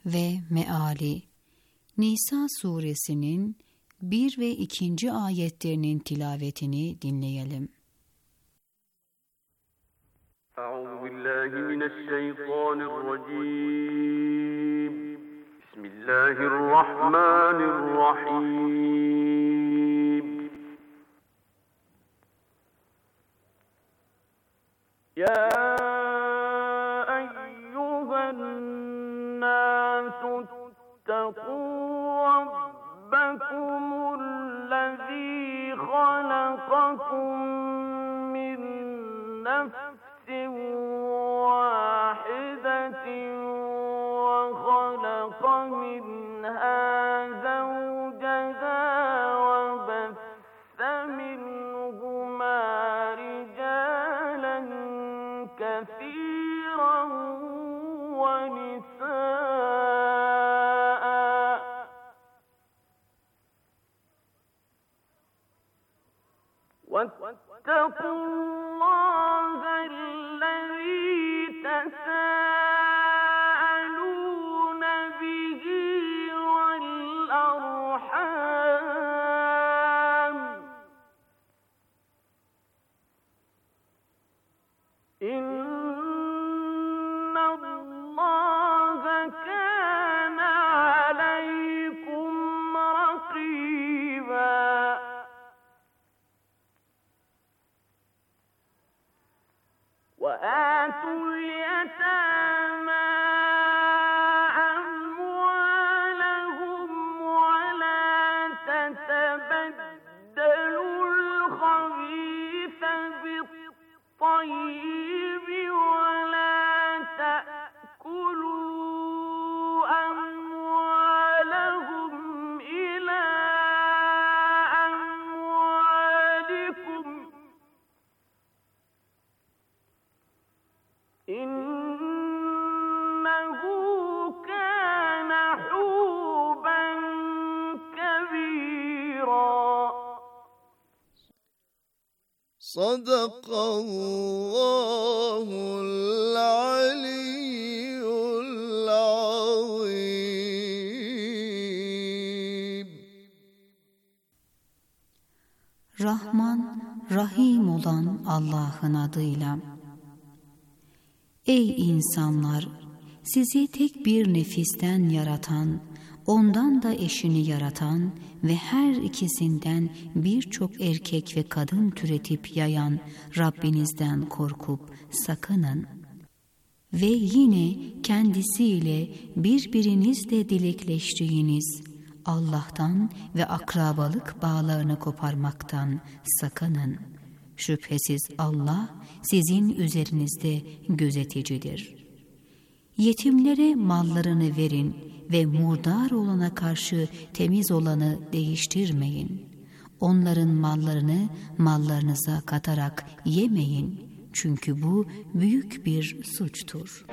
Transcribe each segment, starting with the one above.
ve meali. Nisa suresinin 1 ve 2. ayetlerinin tilavetini dinleyelim. Euzubillahimineşşeytanirracim. Bismillahirrahmanirrahim. Ya eyyühen nâsu ittaqû rabbekumullezî halakakum min nefsin vâhidetin ve halaka minhâ zevceha ve besse minhumâ ricâlen kethîran ve nisâ'an واتقوا الله الذي تساءلون به والأرحام إن الله كان عليكم رقيبا وآتوا اليتامى أموالهم ولا تتبدلوا الخبيث بالطيب ولا تأكلوا أموالهم إلى أموالكم إنه كان حوبا كبيرا صدق الله العلي العظيم. Rahman, Rahim olan Allah'ın adıyla. Ey insanlar! Sizi tek bir nefisten yaratan, ondan da eşini yaratan ve her ikisinden birçok erkek ve kadın türetip yayan Rabbinizden korkup sakının. Ve yine kendisiyle birbirinizle dilekleştiğiniz Allah'tan ve akrabalık bağlarını koparmaktan sakının. Şüphesiz Allah sizin üzerinizde gözeticidir. Yetimlere mallarını verin ve murdar olana karşı temiz olanı değiştirmeyin. Onların mallarını mallarınıza katarak yemeyin. Çünkü bu büyük bir suçtur.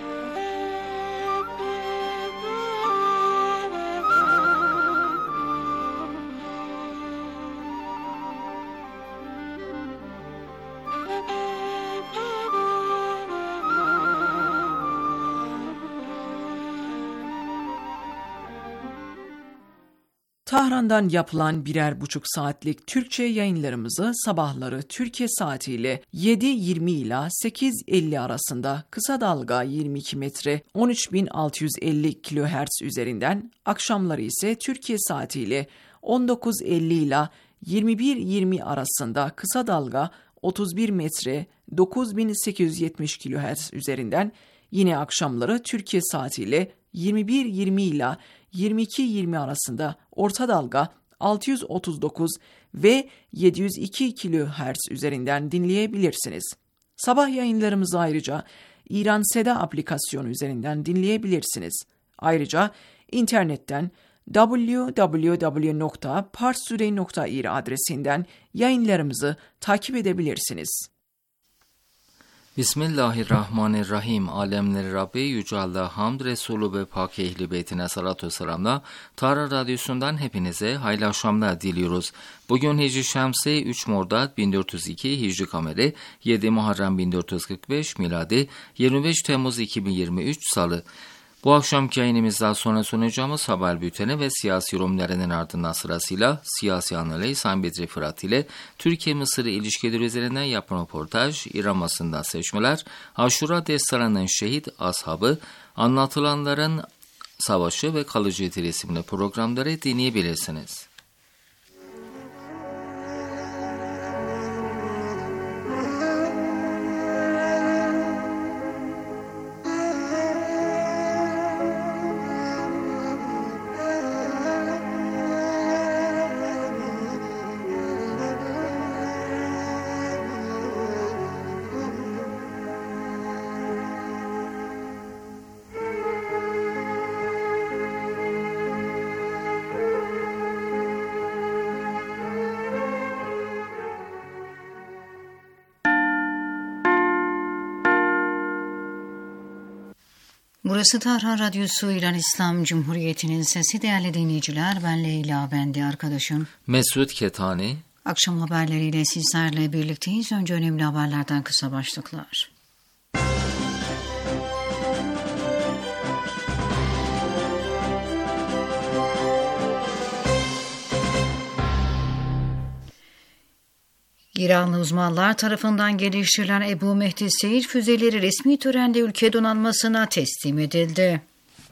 Tahran'dan yapılan 1,5 saatlik Türkçe yayınlarımızı sabahları Türkiye saatiyle 7.20 ila 8.50 arasında kısa dalga 22 metre 13.650 kHz üzerinden, akşamları ise Türkiye saatiyle 19.50 ila 21.20 arasında kısa dalga 31 metre 9.870 kHz üzerinden, yine akşamları Türkiye saatiyle 21.20 ila 22.20 arasında orta dalga 639 ve 702 kHz üzerinden dinleyebilirsiniz. Sabah yayınlarımızı ayrıca İran Seda aplikasyonu üzerinden dinleyebilirsiniz. Ayrıca internetten www.parstoday.ir adresinden yayınlarımızı takip edebilirsiniz. Bismillahirrahmanirrahim. Alemleri Rabbi Yüce Allah hamd Resulü ve Pak Ehli Beytine salatu ve selamla Tahran Radyosu'ndan hepinize hayırlı akşamlar diliyoruz. Bugün Hicri Şemsi 3 Mordad 1402, Hicri Kameri 7 Muharrem 1445, miladi 25 Temmuz 2023 Salı. Bu akşamki yayınımızdan sonra sunacağımız haber bülteni ve siyasi yorumlarının ardından sırasıyla siyasi analiz Sayın Bedri Fırat ile Türkiye-Mısır ilişkileri üzerinden yapılan röportaj, İran basından seçmeler, Aşura Destanı'nın şehit ashabı, anlatılanların savaşı ve kalıcı dil isimli programları dinleyebilirsiniz. Burası Tahran Radyosu İran İslam Cumhuriyeti'nin sesi değerli dinleyiciler. Ben Leyla, ben de arkadaşım Mesut Ketani. Akşam haberleriyle sizlerle birlikteyiz. Önce önemli haberlerden kısa başlıklar. İranlı uzmanlar tarafından geliştirilen Ebu Mehdi Seyir füzeleri resmi törenle ülke donanmasına teslim edildi.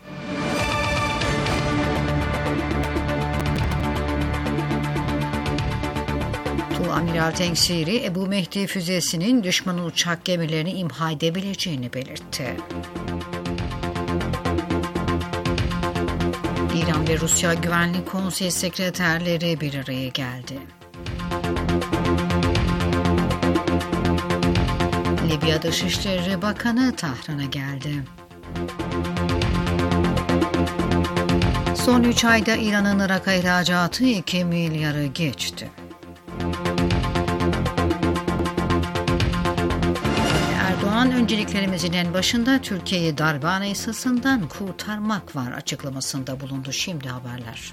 Tuamiral Tengsiri, Ebu Mehdi füzesinin düşmanın uçak gemilerini imha edebileceğini belirtti. İran ve Rusya Güvenlik Konseyi sekreterleri bir araya geldi. Libya Dışişleri Bakanı Tahran'a geldi. Son 3 ayda İran'ın Irak'a ihracatı 2 milyarı geçti. Erdoğan, önceliklerimizin en başında Türkiye'yi darbe anayasasından kurtarmak var açıklamasında bulundu. Şimdi haberler.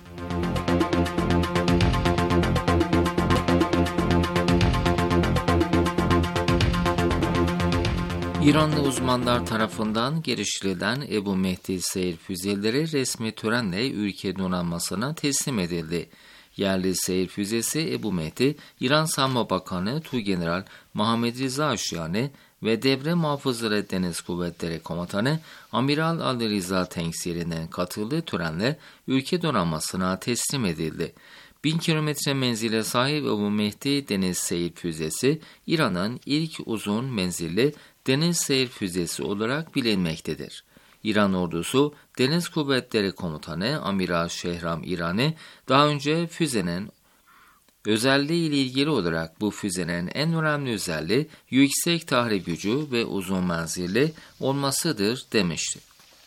İranlı uzmanlar tarafından geliştirilen Ebu Mehdi Seyir füzeleri resmi törenle ülke donanmasına teslim edildi. Yerli seyir füzesi Ebu Mehdi, İran Savunma Bakanı Tuğgeneral Muhammed Rıza Aşyani ve Devre Muhafızları Deniz Kuvvetleri Komutanı Amiral Ali Rıza Tengsiri'nin katıldığı törenle ülke donanmasına teslim edildi. 1000 kilometre menzile sahip Ebu Mehdi Deniz Seyir Füzesi, İran'ın ilk uzun menzilli deniz seyir füzesi olarak bilinmektedir. İran ordusu Deniz Kuvvetleri Komutanı Amiral Şehram İrani, daha önce füzenin özelliği ile ilgili olarak bu füzenin en önemli özelliği yüksek tahrip gücü ve uzun menzilli olmasıdır demişti.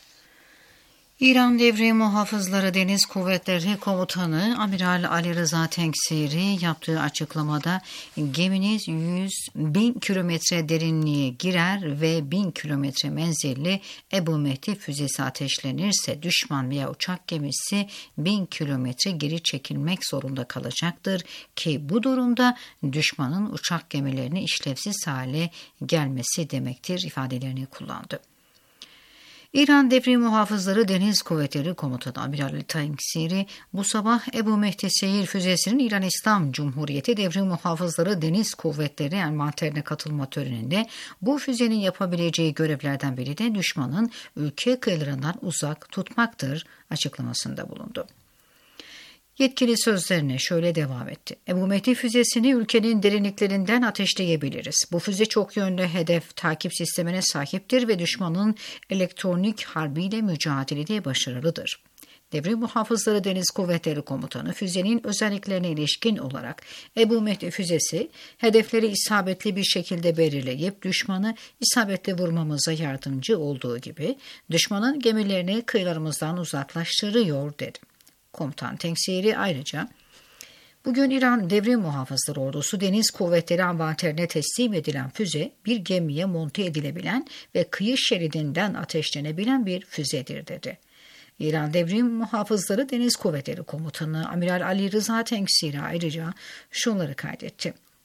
İran Devre Muhafızları Deniz Kuvvetleri Komutanı Amiral Ali Rıza Tengsiri yaptığı açıklamada geminiz 100.000 kilometre derinliğe girer ve 1000 kilometre menzilli Ebu Mehdi füzesi ateşlenirse düşman veya uçak gemisi 1000 kilometre geri çekilmek zorunda kalacaktır ki bu durumda düşmanın uçak gemilerini işlevsiz hale gelmesi demektir ifadelerini kullandı. İran Devre Muhafızları Deniz Kuvvetleri Komutanı Amiral Ali Tengsiri bu sabah Ebu Mehdi Seyir füzesinin İran İslam Cumhuriyeti Devre Muhafızları Deniz Kuvvetleri envanterine katılma töreninde bu füzenin yapabileceği görevlerden biri de düşmanın ülke kıyılarından uzak tutmaktır açıklamasında bulundu. Yetkili sözlerine şöyle devam etti. Ebu Mehdi füzesini ülkenin derinliklerinden ateşleyebiliriz. Bu füze çok yönlü hedef takip sistemine sahiptir ve düşmanın elektronik harbiyle mücadelede başarılıdır. Devre Muhafızları Deniz Kuvvetleri Komutanı füzenin özelliklerine ilişkin olarak Ebu Mehdi füzesi hedefleri isabetli bir şekilde belirleyip düşmanı isabetli vurmamıza yardımcı olduğu gibi düşmanın gemilerini kıyılarımızdan uzaklaştırıyor dedi. Komutan Tengsiri ayrıca bugün İran Devre Muhafızları Ordusu Deniz Kuvvetleri envanterine teslim edilen füze bir gemiye monte edilebilen ve kıyı şeridinden ateşlenebilen bir füzedir dedi. İran Devre Muhafızları Deniz Kuvvetleri Komutanı Amiral Ali Rıza Tengsiri ayrıca şunları kaydetti.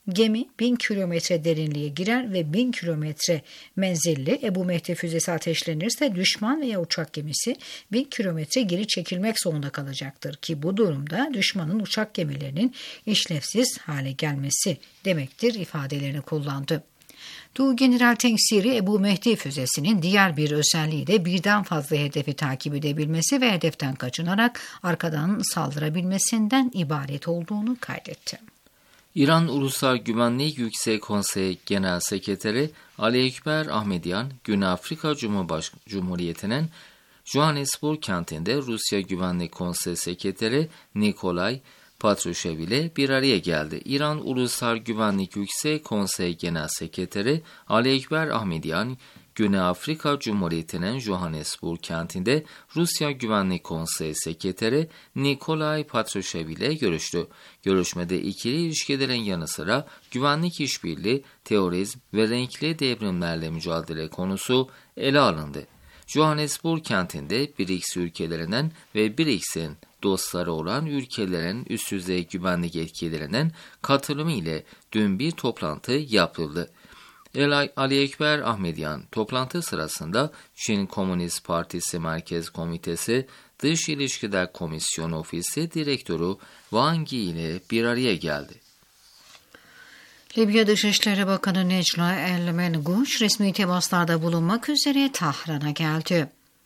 Gemi 1000 kilometre derinliğe girer ve 1000 kilometre menzilli Ebu Mehdi füzesi ateşlenirse düşman veya uçak gemisi 1000 kilometre geri çekilmek zorunda kalacaktır ki bu durumda düşmanın uçak gemilerinin işlevsiz hale gelmesi demektir ifadelerini kullandı. Tuğgeneral Tengsiri Ebu Mehdi füzesinin diğer bir özelliği de birden fazla hedefi takip edebilmesi ve hedeften kaçınarak arkadan saldırabilmesinden ibaret olduğunu kaydetti. İran Ulusal Güvenlik Yüksek Konseyi Genel Sekreteri Ali Ekber Ahmedyan, Güney Afrika Cumhuriyeti'nin Johannesburg kentinde Rusya Güvenlik Konseyi Sekreteri Nikolay Patrushev ile bir araya geldi. İran Ulusal Güvenlik Yüksek Konseyi Genel Sekreteri Ali Ekber Ahmedyan, Güney Afrika Cumhuriyeti'nin Johannesburg kentinde Rusya Güvenlik Konseyi Sekreteri Nikolay Patrushev ile görüştü. Görüşmede ikili ilişkilerin yanı sıra güvenlik işbirliği, terörizm ve renkli devrimlerle mücadele konusu ele alındı. Johannesburg kentinde BRICS ülkelerinden ve BRICS'in dostları olan ülkelerin üst düzey güvenlik yetkililerinin katılımı ile dün bir toplantı yapıldı. Ali Ekber Ahmedyan toplantı sırasında Çin Komünist Partisi Merkez Komitesi Dış İlişkiler Komisyonu Ofisi Direktörü Wang Yi ile bir araya geldi. Libya Dışişleri Bakanı Necla El-Menguş resmi temaslarda bulunmak üzere Tahran'a geldi.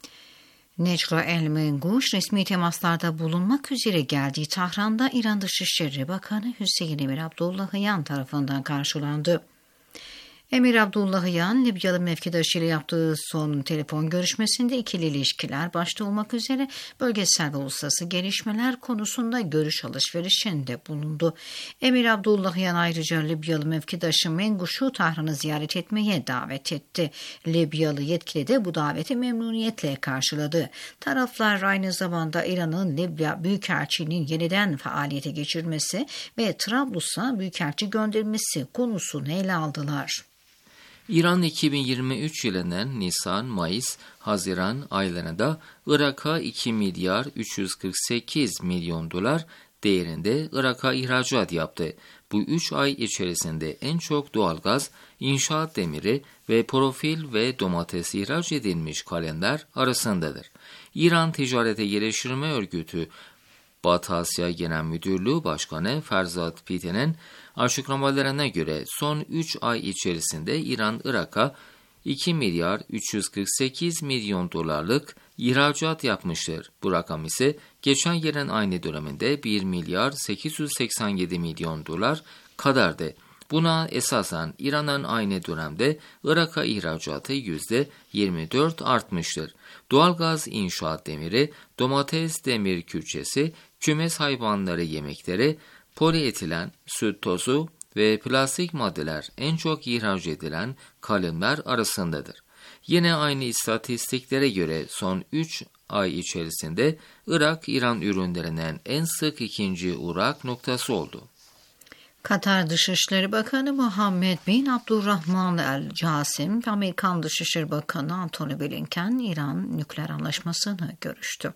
Necla El-Menguş resmi temaslarda bulunmak üzere geldiği Tahran'da İran Dışişleri Bakanı Hüseyin Emir Abdullahian tarafından karşılandı. Emir Abdullahian, Libyalı mevkidaşıyla yaptığı son telefon görüşmesinde ikili ilişkiler başta olmak üzere bölgesel ve uluslararası gelişmeler konusunda görüş alışverişinde bulundu. Emir Abdullahian ayrıca Libyalı mevkidaşı Menguş'u Tahran'ı ziyaret etmeye davet etti. Libyalı yetkili de bu daveti memnuniyetle karşıladı. Taraflar aynı zamanda İran'ın Libya Büyükelçiliğinin yeniden faaliyete geçirmesi ve Trablus'a büyükelçi gönderilmesi konusunu ele aldılar. İran 2023 yılının Nisan, Mayıs, Haziran aylarında Irak'a 2 milyar 348 milyon dolar değerinde Irak'a ihracat yaptı. Bu 3 ay içerisinde en çok doğalgaz, inşaat demiri ve profil ve domates ihraç edilmiş kalemler arasındadır. İran Ticarete Geliştirme Örgütü Batı Asya Genel Müdürlüğü Başkanı Ferzat Pite'nin açıklamalarına göre son 3 ay içerisinde İran Irak'a 2 milyar 348 milyon dolarlık ihracat yapmıştır. Bu rakam ise geçen yılın aynı döneminde 1 milyar 887 milyon dolar kadardı. Buna esasen İran'ın aynı dönemde Irak'a ihracatı %24 artmıştır. Doğalgaz, inşaat demiri, domates demir külçesi, kümes hayvanları yemekleri, polietilen, süt tozu ve plastik maddeler en çok ihraç edilen kalemler arasındadır. Yine aynı istatistiklere göre son 3 ay içerisinde Irak, İran ürünlerinin en sık ikinci uğrak noktası oldu. Katar Dışişleri Bakanı Muhammed bin Abdurrahman El-Casim, Amerikan Dışişleri Bakanı Antony Blinken, İran nükleer anlaşmasını görüştü.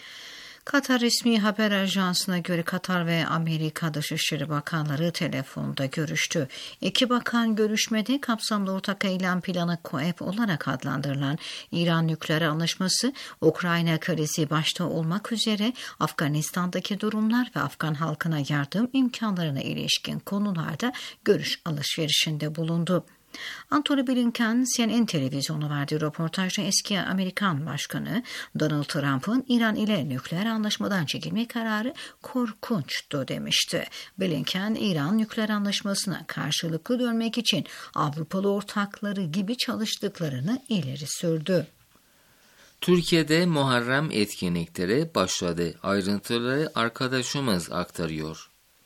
Katar resmi haber ajansına göre Katar ve Amerika Dışişleri Bakanları telefonda görüştü. İki bakan görüşmede kapsamlı ortak eylem planı KOEP olarak adlandırılan İran nükleer anlaşması, Ukrayna krizi başta olmak üzere Afganistan'daki durumlar ve Afgan halkına yardım imkanlarına ilişkin konularda görüş alışverişinde bulundu. Antony Blinken, CNN televizyonu verdiği röportajda eski Amerikan Başkanı Donald Trump'ın İran ile nükleer anlaşmadan çekilme kararı korkunçtu demişti. Blinken, İran nükleer anlaşmasına karşılıklı dönmek için Avrupalı ortakları gibi çalıştıklarını ileri sürdü. Türkiye'de Muharrem etkinlikleri başladı. Ayrıntıları arkadaşımız aktarıyor.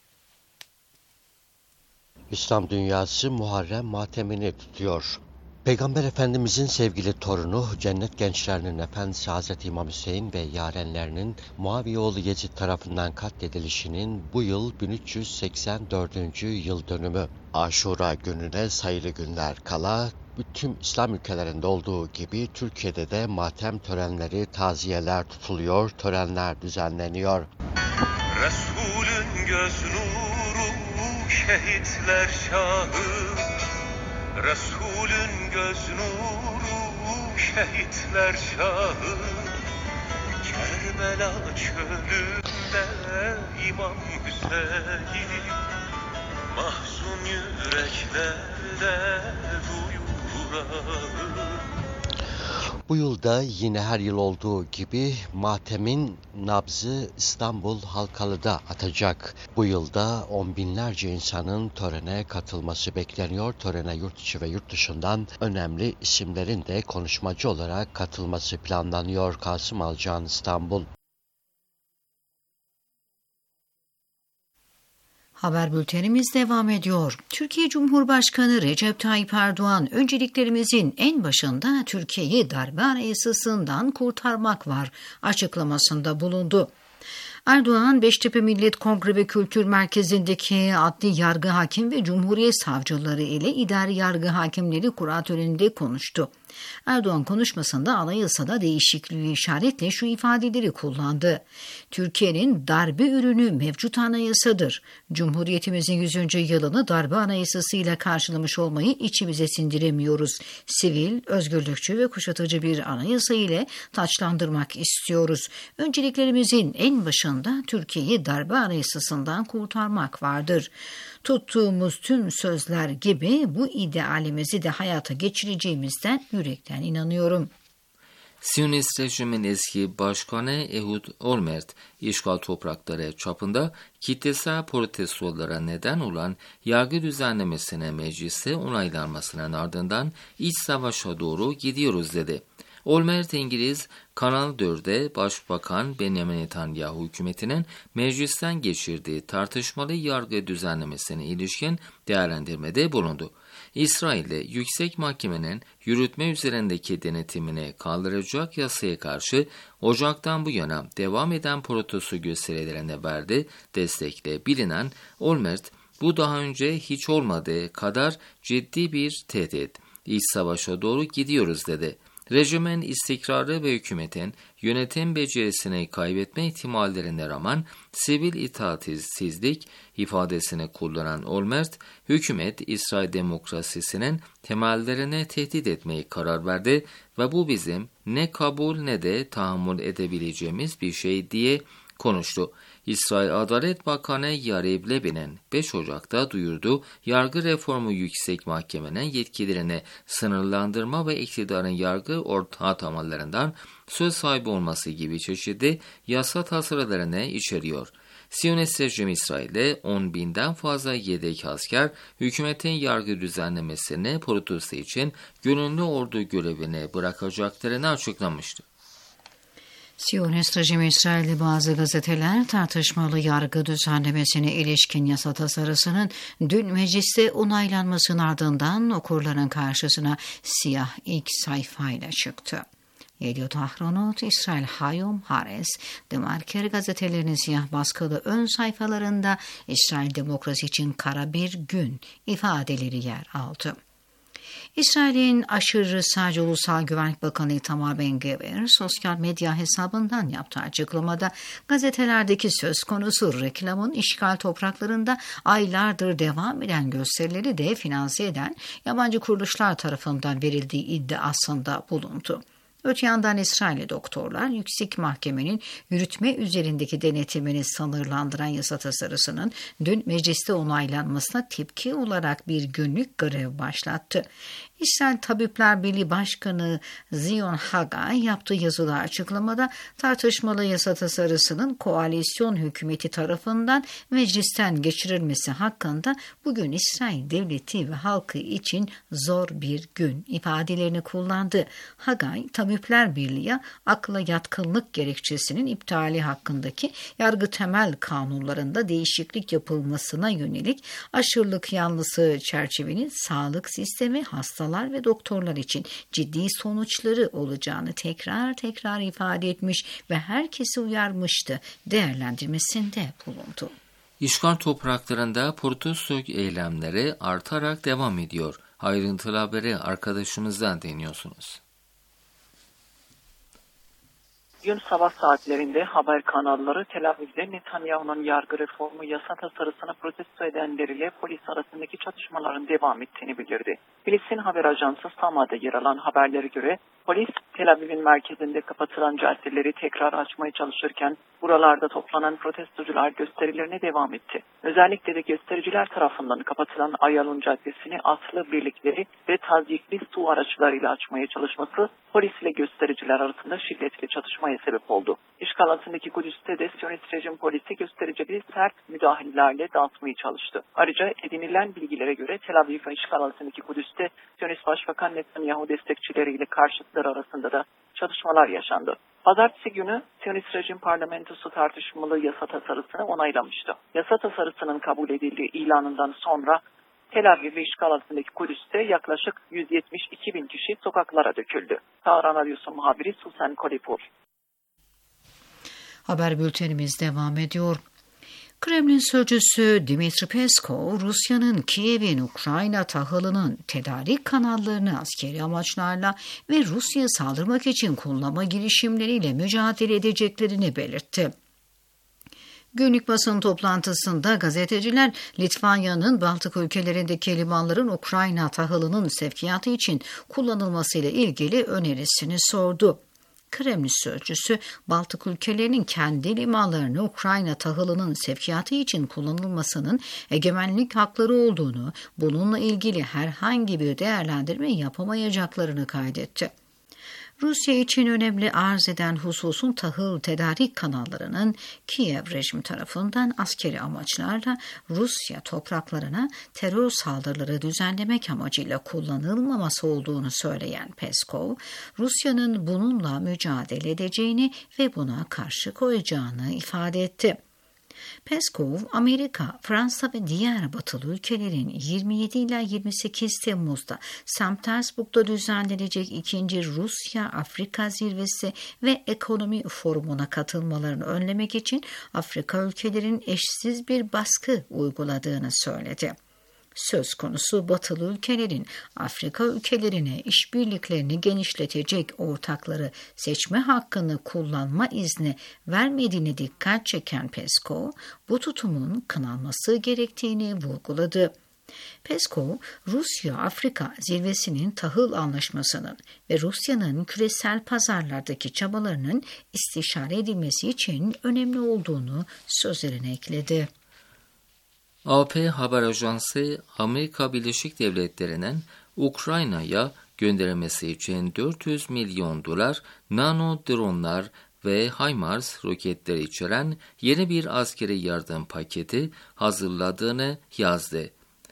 İslam dünyası Muharrem matemini tutuyor. Peygamber Efendimizin sevgili torunu, cennet gençlerinin efendisi Hazreti İmam Hüseyin ve yarenlerinin Muaviye oğlu Yezid tarafından katledilişinin bu yıl 1384. yıl dönümü. Aşura gününe sayılı günler kala, bütün İslam ülkelerinde olduğu gibi Türkiye'de de matem törenleri, taziyeler tutuluyor, törenler düzenleniyor. Resulün göz nuru şehitler şahı, Resulün göz nuru şehitler şahı, Kerbela çölünde İmam Hüseyin, mahzun yüreklerde duyur ahı. Bu yılda yine her yıl olduğu gibi Matem'in nabzı İstanbul Halkalı'da atacak. Bu yılda on binlerce insanın törene katılması bekleniyor. Törene yurt içi ve yurt dışından önemli isimlerin de konuşmacı olarak katılması planlanıyor. Kasım Alcan, İstanbul. Haber bültenimiz devam ediyor. Türkiye Cumhurbaşkanı Recep Tayyip Erdoğan, önceliklerimizin en başında Türkiye'yi darbe anayasasından kurtarmak var açıklamasında bulundu. Erdoğan, Beştepe Millet Kongre ve Kültür Merkezi'ndeki Adli Yargı Hakim ve Cumhuriyet Savcıları ile İdari Yargı Hakimleri Kuratörü'nde konuştu. Erdoğan konuşmasında anayasada değişikliği işaretle şu ifadeleri kullandı. Türkiye'nin darbe ürünü mevcut anayasadır. Cumhuriyetimizin 100. yılını darbe anayasasıyla karşılamış olmayı içimize sindiremiyoruz. Sivil, özgürlükçü ve kuşatıcı bir anayasa ile taçlandırmak istiyoruz. Önceliklerimizin en başında Türkiye'yi darbe anayasasından kurtarmak vardır. Tuttuğumuz tüm sözler gibi bu idealimizi de hayata geçireceğimizden yürekten inanıyorum. Siyonist rejimin eski başkanı Ehud Olmert, işgal toprakları çapında kitlesel protestolara neden olan yargı düzenlemesine mecliste onaylanmasının ardından iç savaşa doğru gidiyoruz dedi. Olmert, İngiliz Kanal 4'de Başbakan Benjamin Netanyahu hükümetinin meclisten geçirdiği tartışmalı yargı düzenlemesine ilişkin değerlendirmede bulundu. İsrail'de Yüksek Mahkemenin yürütme üzerindeki denetimini kaldıracak yasaya karşı Ocak'tan bu yana devam eden protesto gösterilerine verdiği destekle bilinen Olmert, bu daha önce hiç olmadığı kadar ciddi bir tehdit. İç savaşa doğru gidiyoruz dedi. Rejimin istikrarı ve hükümetin yönetim becerisini kaybetme ihtimallerine rağmen sivil itaatsizlik ifadesini kullanan Olmert, hükümet İsrail demokrasisinin temellerine tehdit etmeyi karar verdi ve bu bizim ne kabul ne de tahammül edebileceğimiz bir şey diye konuştu. İsrail Adalet Bakanı Yariv Levin'in 5 Ocak'ta duyurduğu yargı reformu Yüksek Mahkemenin yetkilerini sınırlandırma ve iktidarın yargı atamalarından söz sahibi olması gibi çeşitli yasa tasarılarını içeriyor. Siyonist rejim İsrail'de 10.000'den fazla yedek asker hükümetin yargı düzenlemesini protesto için gönüllü ordu görevini bırakacaklarını açıklamıştı. Siyonist rejim İsrail'de bazı gazeteler tartışmalı yargı düzenlemesine ilişkin yasa tasarısının dün mecliste onaylanmasının ardından okurların karşısına siyah ilk sayfayla çıktı. Yediot Ahronot, İsrail Hayom, Haaretz, Demarker gazetelerinin siyah baskılı ön sayfalarında İsrail demokrasi için kara bir gün ifadeleri yer aldı. İsrail'in aşırı sağcı Ulusal Güvenlik Bakanı Itamar Ben-Gvir sosyal medya hesabından yaptığı açıklamada gazetelerdeki söz konusu reklamın işgal topraklarında aylardır devam eden gösterileri de finanse eden yabancı kuruluşlar tarafından verildiği iddiasında bulundu. Öte yandan İsrailli doktorlar Yüksek Mahkemenin yürütme üzerindeki denetimini sınırlandıran yasa tasarısının dün mecliste onaylanmasına tepki olarak bir günlük grev başlattı. İsrail Tabipler Birliği Başkanı Zion Hagay yaptığı yazılı açıklamada tartışmalı yasa tasarısının koalisyon hükümeti tarafından meclisten geçirilmesi hakkında bugün İsrail devleti ve halkı için zor bir gün ifadelerini kullandı. Hagay, Tabipler Birliği akla yatkınlık gerekçesinin iptali hakkındaki yargı temel kanunlarında değişiklik yapılmasına yönelik aşırılık yanlısı çerçevenin sağlık sistemi, hastalar ve doktorlar için ciddi sonuçları olacağını tekrar ifade etmiş ve herkesi uyarmıştı. Değerlendirmesinde bulundu. İşgal topraklarında protesto eylemleri artarak devam ediyor. Ayrıntılı haberi arkadaşımızdan dinliyorsunuz. Dün sabah saatlerinde haber kanalları Tel Aviv'de Netanyahu'nun yargı reformu yasa tasarısını protesto edenleriyle polis arasındaki çatışmaların devam ettiğini bildirdi. Filistin haber ajansı Sama'da yer alan haberlere göre polis Tel Aviv'in merkezinde kapatılan caddeleri tekrar açmaya çalışırken buralarda toplanan protestocular gösterilerine devam etti. Özellikle de göstericiler tarafından kapatılan Ayalon Caddesi'ni aslı birlikleri ve tazyikli su araçlarıyla açmaya çalışması polis ile göstericiler arasında şiddetli çatışmaya sebep oldu. İşgal altındaki Kudüs'te de Siyonist rejim polisi göstericileri sert müdahalelerle dağıtmaya çalıştı. Ayrıca edinilen bilgilere göre Tel Aviv ve işgal altındaki Kudüs'te Siyonist Başbakan Netanyahu destekçileriyle karşıtları arasında da çatışmalar yaşandı. Pazartesi günü Siyonist rejim parlamentosu tartışmalı yasa tasarısını onaylamıştı. Yasa tasarısının kabul edildiği ilanından sonra Tel Aviv ve işgal altındaki Kudüs'te yaklaşık 172 bin kişi sokaklara döküldü. Tahran Radyosu muhabiri Susan Kolipur. Haber bültenimiz devam ediyor. Kremlin sözcüsü Dmitri Peskov, Rusya'nın Kiev'in Ukrayna tahılının tedarik kanallarını askeri amaçlarla ve Rusya'ya saldırmak için kullanma girişimleriyle mücadele edeceklerini belirtti. Günlük basın toplantısında gazeteciler Litvanya'nın Baltık ülkelerindeki limanların Ukrayna tahılının sevkiyatı için kullanılmasıyla ilgili önerisini sordu. Kremlin sözcüsü, Baltık ülkelerinin kendi limanlarını Ukrayna tahılının sevkiyatı için kullanılmasının egemenlik hakları olduğunu, bununla ilgili herhangi bir değerlendirme yapamayacaklarını kaydetti. Rusya için önemli arz eden hususun tahıl tedarik kanallarının Kiev rejimi tarafından askeri amaçlarla Rusya topraklarına terör saldırıları düzenlemek amacıyla kullanılmaması olduğunu söyleyen Peskov, Rusya'nın bununla mücadele edeceğini ve buna karşı koyacağını ifade etti. Peskov, Amerika, Fransa ve diğer batılı ülkelerin 27 ila 28 Temmuz'da St. Petersburg'da düzenlenecek 2. Rusya-Afrika Zirvesi ve Ekonomi Forumu'na katılmalarını önlemek için Afrika ülkelerinin eşsiz bir baskı uyguladığını söyledi. Söz konusu batılı ülkelerin Afrika ülkelerine işbirliklerini genişletecek ortakları seçme hakkını kullanma izni vermediğine dikkat çeken Peskov, bu tutumun kınanması gerektiğini vurguladı. Peskov, Rusya-Afrika zirvesinin tahıl anlaşmasının ve Rusya'nın küresel pazarlardaki çabalarının istişare edilmesi için önemli olduğunu sözlerine ekledi. AP Haber Ajansı, Amerika Birleşik Devletleri'nin Ukrayna'ya göndermesi için 400 milyon dolar nano dronlar ve HIMARS roketleri içeren yeni bir askeri yardım paketi hazırladığını yazdı.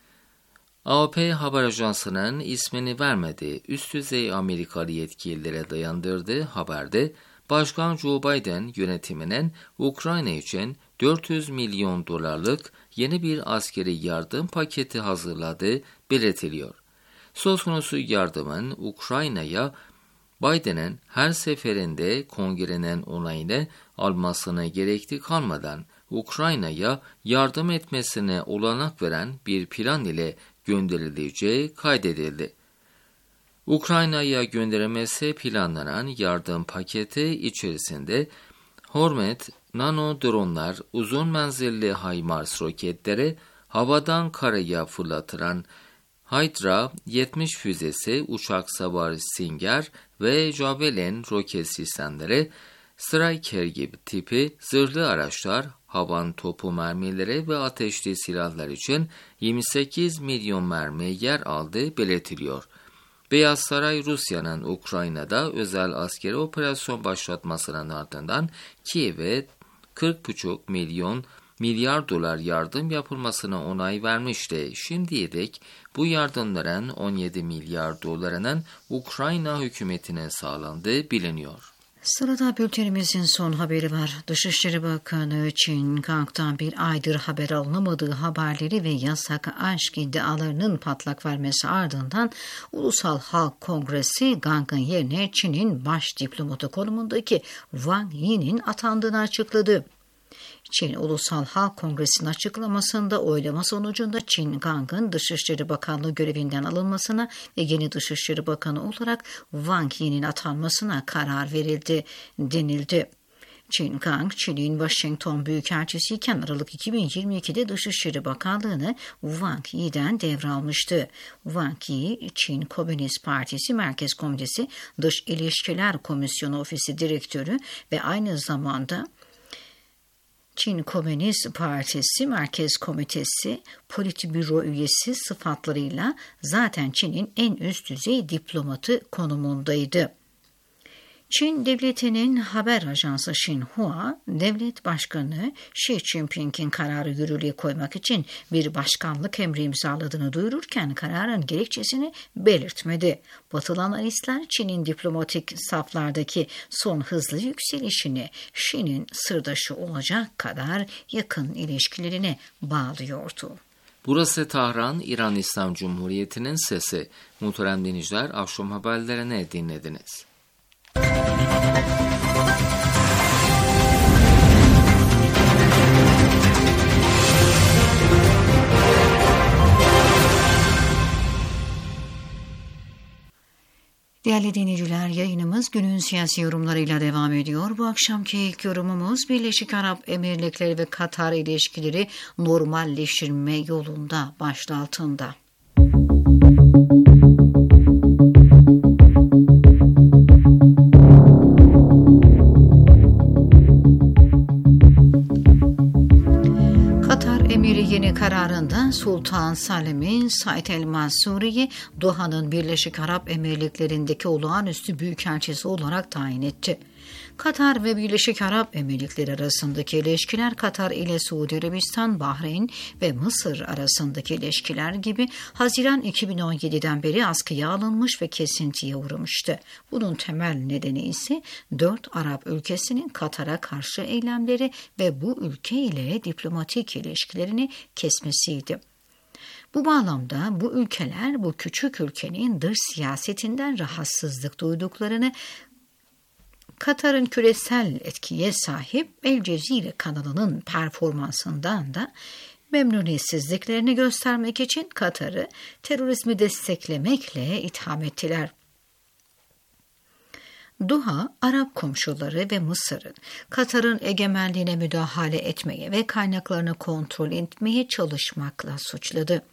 AP Haber Ajansı'nın ismini vermediği üst düzey Amerikalı yetkililere dayandırdığı haberde, Başkan Joe Biden yönetiminin Ukrayna için 400 milyon dolarlık yeni bir askeri yardım paketi hazırladığı belirtiliyor. Söz konusu yardımın Ukrayna'ya Biden'ın her seferinde Kongre'nin onayını almasına gerekli kalmadan Ukrayna'ya yardım etmesine olanak veren bir plan ile gönderileceği kaydedildi. Ukrayna'ya gönderilmesi planlanan yardım paketi içerisinde Hornet nano dronlar, uzun menzilli HIMARS roketleri, havadan karaya fırlatılan Hydra 70 füzesi, uçak savarı Stinger ve Javelin roket sistemleri, Stryker gibi tipi zırhlı araçlar, havan topu mermileri ve ateşli silahlar için 28 milyon mermi yer aldığı belirtiliyor. Beyaz Saray, Rusya'nın Ukrayna'da özel askeri operasyon başlatmasının ardından Kiev'e 40,5 milyar dolar yardım yapılmasına onay vermişti. Şimdiye dek bu yardımların 17 milyar dolarının Ukrayna hükümetine sağlandığı biliniyor. Sırada bültenimizin son haberi var. Dışişleri Bakanı Çin, Gang'dan bir aydır haber alınamadığı haberleri ve yasak aşk iddialarının patlak vermesi ardından Ulusal Halk Kongresi Gang'ın yerine Çin'in baş diplomatı konumundaki Wang Yi'nin atandığını açıkladı. Çin Ulusal Halk Kongresi'nin açıklamasında oylama sonucunda Qin Gang'ın Dışişleri Bakanlığı görevinden alınmasına ve yeni Dışişleri Bakanı olarak Wang Yi'nin atanmasına karar verildi denildi. Qin Gang, Çin'in Washington Büyükelçisi iken Aralık 2022'de Dışişleri Bakanlığı'nı Wang Yi'den devralmıştı. Wang Yi, Çin Komünist Partisi Merkez Komitesi Dış İlişkiler Komisyonu Ofisi Direktörü ve aynı zamanda Çin Komünist Partisi Merkez Komitesi Politbüro üyesi sıfatlarıyla zaten Çin'in en üst düzey diplomatı konumundaydı. Çin Devleti'nin haber ajansı Xinhua, devlet başkanı Xi Jinping'in kararı yürürlüğe koymak için bir başkanlık emri imzaladığını duyururken kararın gerekçesini belirtmedi. Batılı analistler Çin'in diplomatik saflardaki son hızlı yükselişini Xi'nin sırdaşı olacak kadar yakın ilişkilerine bağlıyordu. Burası Tahran, İran İslam Cumhuriyeti'nin sesi. Muhterem dinleyiciler, akşam haberlerini dinlediniz. Değerli dinleyiciler, yayınımız günün siyasi yorumlarıyla devam ediyor. Bu akşamki ilk yorumumuz Birleşik Arap Emirlikleri ve Katar ilişkileri normalleştirme yolunda başlığı altında. Yeni kararında Sultan Salim bin Said El Mansuri'yi Doha'nın Birleşik Arap Emirlikleri'ndeki olağanüstü büyükelçisi olarak tayin etti. Katar ve Birleşik Arap Emirlikleri arasındaki ilişkiler Katar ile Suudi Arabistan, Bahreyn ve Mısır arasındaki ilişkiler gibi Haziran 2017'den beri askıya alınmış ve kesintiye uğramıştı. Bunun temel nedeni ise 4 Arap ülkesinin Katar'a karşı eylemleri ve bu ülke ile diplomatik ilişkilerini kesmesiydi. Bu bağlamda bu ülkeler bu küçük ülkenin dış siyasetinden rahatsızlık duyduklarını, Katar'ın küresel etkiye sahip El Cezire kanalının performansından da memnuniyetsizliklerini göstermek için Katar'ı terörizmi desteklemekle itham ettiler. Doha, Arap komşuları ve Mısır'ın Katar'ın egemenliğine müdahale etmeye ve kaynaklarını kontrol etmeye çalışmakla suçladı.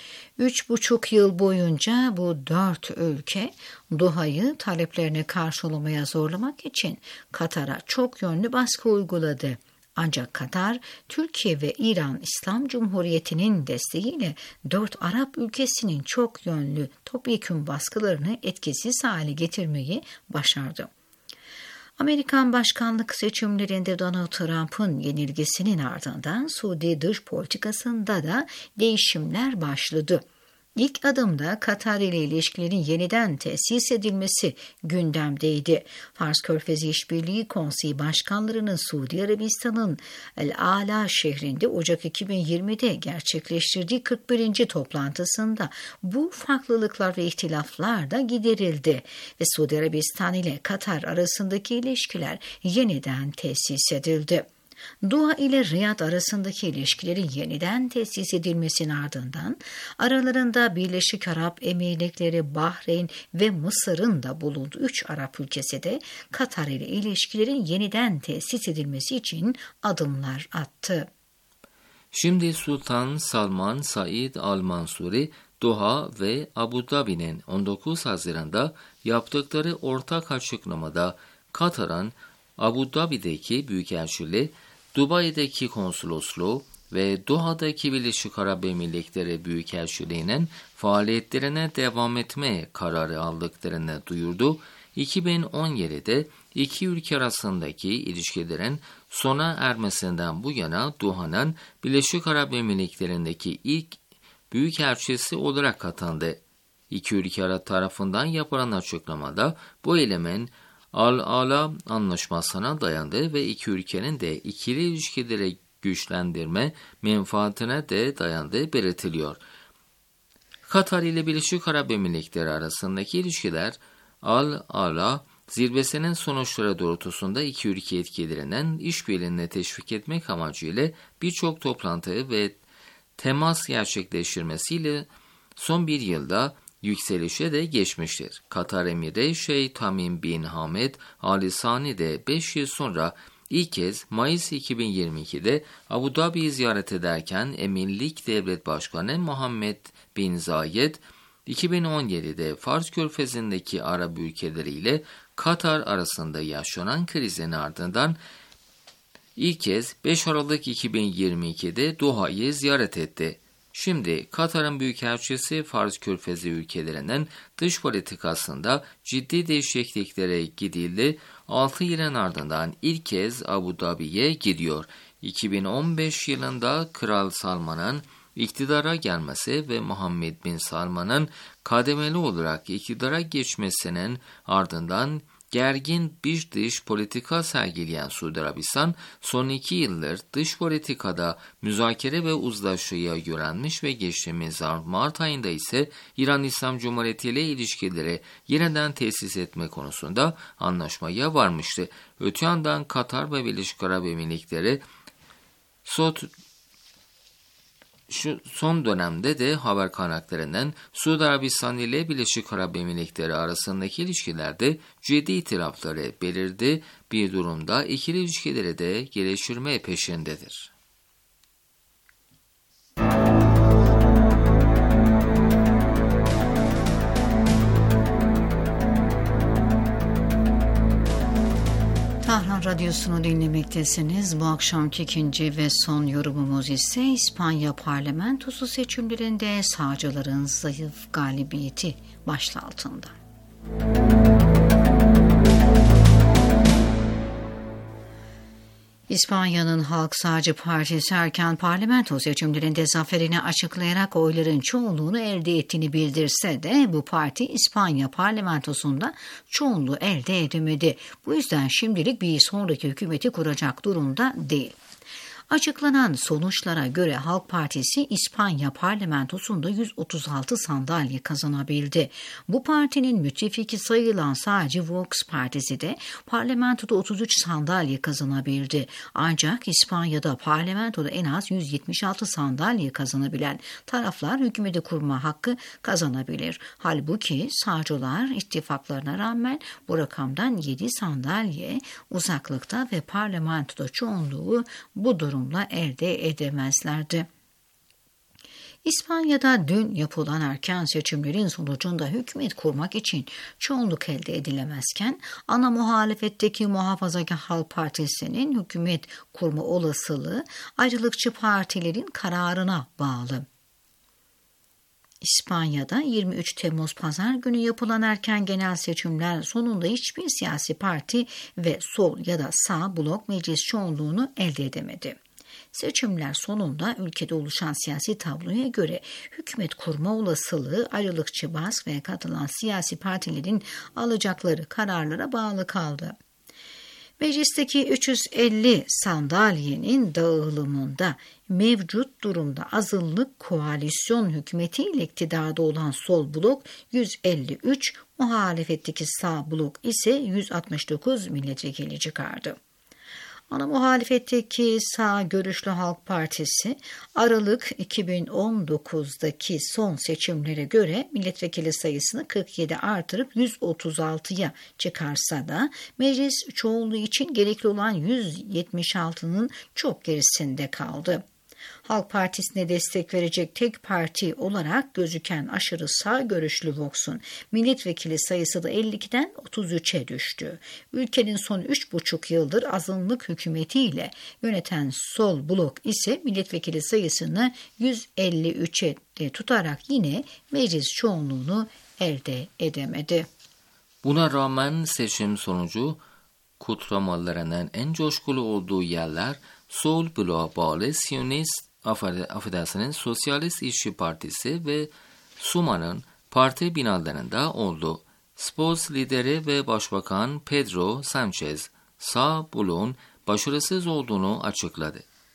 3,5 yıl boyunca bu 4 ülke Doha'yı taleplerini karşılamaya zorlamak için Katar'a çok yönlü baskı uyguladı. Ancak Katar, Türkiye ve İran İslam Cumhuriyeti'nin desteğiyle 4 Arap ülkesinin çok yönlü topyekün baskılarını etkisiz hale getirmeyi başardı. Amerikan başkanlık seçimlerinde Donald Trump'ın yenilgisinin ardından Suudi dış politikasında da değişimler başladı. İlk adımda Katar ile ilişkilerin yeniden tesis edilmesi gündemdeydi. Fars Körfezi İşbirliği Konseyi Başkanlarının Suudi Arabistan'ın El Ala şehrinde Ocak 2020'de gerçekleştirdiği 41. toplantısında bu farklılıklar ve ihtilaflar da giderildi ve Suudi Arabistan ile Katar arasındaki ilişkiler yeniden tesis edildi. Doha ile Riyad arasındaki ilişkilerin yeniden tesis edilmesinin ardından aralarında Birleşik Arap Emirlikleri, Bahreyn ve Mısır'ın da bulunduğu 3 Arap ülkesi de Katar ile ilişkilerin yeniden tesis edilmesi için adımlar attı. Şimdi Sultan Salman Said Al Mansuri, Doha ve Abu Dhabi'nin 19 Haziran'da yaptıkları ortak açıklamada Katar'ın Abu Dhabi'deki büyükelçiliği, Dubai'deki konsolosluğu ve Doha'daki Birleşik Arap Emirlikleri Büyükelçiliği'nin faaliyetlerine devam etme kararı aldıklarını duyurdu. 2017'de iki ülke arasındaki ilişkilerin sona ermesinden bu yana Doha'nın Birleşik Arap Emirlikleri'ndeki ilk büyükelçisi olarak atandı. İki ülke tarafından yapılan açıklamada bu eylemin Al-Ala anlaşmasına dayandı ve iki ülkenin de ikili ilişkileri güçlendirme menfaatine de dayandığı belirtiliyor. Katar ile Birleşik Arap Emirlikleri arasındaki ilişkiler Al-Ala zirvesinin sonuçları doğrultusunda iki ülke yetkililerinden işbirliğini teşvik etmek amacıyla birçok toplantı ve temas gerçekleştirmesiyle son bir yılda yükselişe de geçmiştir. Katar Emiri Şeyh Tamim bin Hamed Al Sani de 5 yıl sonra ilk kez Mayıs 2022'de Abu Dhabi'yi ziyaret ederken Emirlik Devlet Başkanı Muhammed bin Zayed, 2017'de Fars Körfezi'ndeki Arap ülkeleriyle Katar arasında yaşanan krizin ardından ilk kez 5 Aralık 2022'de Doha'yı ziyaret etti. Şimdi Katar'ın büyükelçisi Fars Körfezi ülkelerinin dış politikasında ciddi değişikliklere gidildi. 6 yılın ardından ilk kez Abu Dhabi'ye gidiyor. 2015 yılında Kral Salman'ın iktidara gelmesi ve Muhammed bin Salman'ın kademeli olarak iktidara geçmesinin ardından gergin bir dış politika sergileyen Suudi Arabistan, son 2 yıldır dış politikada müzakere ve uzlaşıya yönelmiş ve geçtiğimiz Mart ayında ise İran İslam Cumhuriyeti ile ilişkileri yeniden tesis etme konusunda anlaşmaya varmıştı. Öte yandan Katar ve Birleşik Arap Emirlikleri şu son dönemde de haber kaynaklarından Suudi Arabistan ile Birleşik Arap Emirlikleri arasındaki ilişkilerde ciddi itirafları belirdi. Bir durumda ikili ilişkileri de geliştirme peşindedir. Tahran Radyosu'nu dinlemektesiniz. Bu akşamki ikinci ve son yorumumuz ise İspanya parlamentosu seçimlerinde sağcıların zayıf galibiyeti başlığı altında. İspanya'nın Halk Sağcı Partisi erken parlamento seçimlerinde zaferini açıklayarak oyların çoğunluğunu elde ettiğini bildirse de bu parti İspanya parlamentosunda çoğunluğu elde edemedi. Bu yüzden şimdilik bir sonraki hükümeti kuracak durumda değil. Açıklanan sonuçlara göre Halk Partisi İspanya parlamentosunda 136 sandalye kazanabildi. Bu partinin müttefiki sayılan sadece Vox Partisi de parlamentoda 33 sandalye kazanabildi. Ancak İspanya'da parlamentoda en az 176 sandalye kazanabilen taraflar hükümeti kurma hakkı kazanabilir. Halbuki sağcılar ittifaklarına rağmen bu rakamdan 7 sandalye uzaklıkta ve parlamentoda çoğunluğu bu durumda elde edemezlerdi. İspanya'da dün yapılan erken seçimlerin sonucunda hükümet kurmak için çoğunluk elde edilemezken ana muhalefetteki Muhafazakar Halk Partisi'nin hükümet kurma olasılığı ayrılıkçı partilerin kararına bağlı. İspanya'da 23 Temmuz Pazar günü yapılan erken genel seçimler sonunda hiçbir siyasi parti ve sol ya da sağ blok meclis çoğunluğunu elde edemedi. Seçimler sonunda ülkede oluşan siyasi tabloya göre hükümet kurma olasılığı ayrılıkçı bas ve katılan siyasi partilerin alacakları kararlara bağlı kaldı. Meclisteki 350 sandalyenin dağılımında mevcut durumda azınlık koalisyon hükümetiyle iktidarda olan sol blok 153, muhalefetteki sağ blok ise 169 milletvekili çıkardı. Ana muhalefetteki Sağ Görüşlü Halk Partisi Aralık 2019'daki son seçimlere göre milletvekili sayısını 47 artırıp 136'ya çıkarsa da meclis çoğunluğu için gerekli olan 176'nın çok gerisinde kaldı. Halk Partisi'ne destek verecek tek parti olarak gözüken aşırı sağ görüşlü Vox'un milletvekili sayısı da 52'den 33'e düştü. Ülkenin son 3,5 yıldır azınlık hükümetiyle yöneten sol blok ise milletvekili sayısını 153'e tutarak yine meclis çoğunluğunu elde edemedi. Buna rağmen seçim sonucu kutlamalarının en coşkulu olduğu yerler sol bloğa bağlı Siyonist Sosyalist İşçi Partisi ve Suma'nın parti binalarında oldu. Spos lideri ve Başbakan Pedro Sanchez sağ bloğun başarısız olduğunu açıkladı.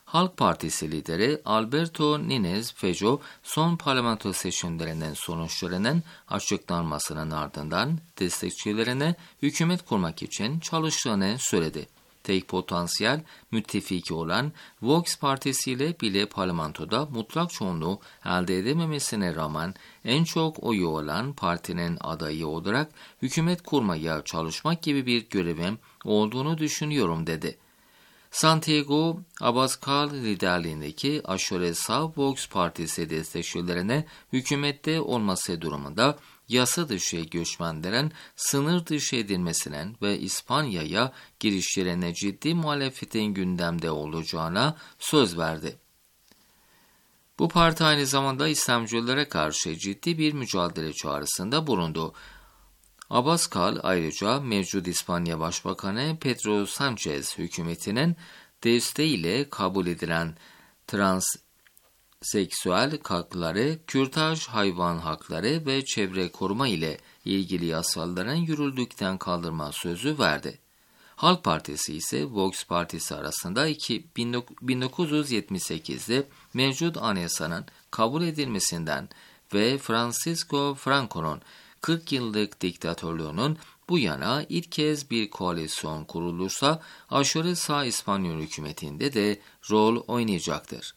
Halk Partisi lideri Alberto Núñez Feijóo son parlamento seçimlerinin sonuçlarının açıklanmasının ardından destekçilerine hükümet kurmak için çalıştığını söyledi. Tek potansiyel müttefiki olan Vox Partisi ile bile parlamentoda mutlak çoğunluğu elde edememesine rağmen en çok oyu olan partinin adayı olarak hükümet kurmaya çalışmak gibi bir görevim olduğunu düşünüyorum dedi. Santiago Abascal liderliğindeki aşırı sağ Vox Partisi destekçilerine hükümette olması durumunda yasa dışı göçmenlerin sınır dışı edilmesinin ve İspanya'ya girişlerine ciddi muhalefetin gündemde olacağına söz verdi. Bu parti aynı zamanda İslamcılara karşı ciddi bir mücadele çağrısında bulundu. Abascal ayrıca mevcut İspanya Başbakanı Pedro Sánchez hükümetinin desteğiyle kabul edilen transseksüel hakları, kürtaj hayvan hakları ve çevre koruma ile ilgili yasaların yürürlükten kaldırma sözü verdi. Halk Partisi ise Vox Partisi arasında 1978'de mevcut anayasanın kabul edilmesinden ve Francisco Franco'nun 40 yıllık diktatörlüğünün bu yana ilk kez bir koalisyon kurulursa aşırı sağ İspanyol hükümetinde de rol oynayacaktır.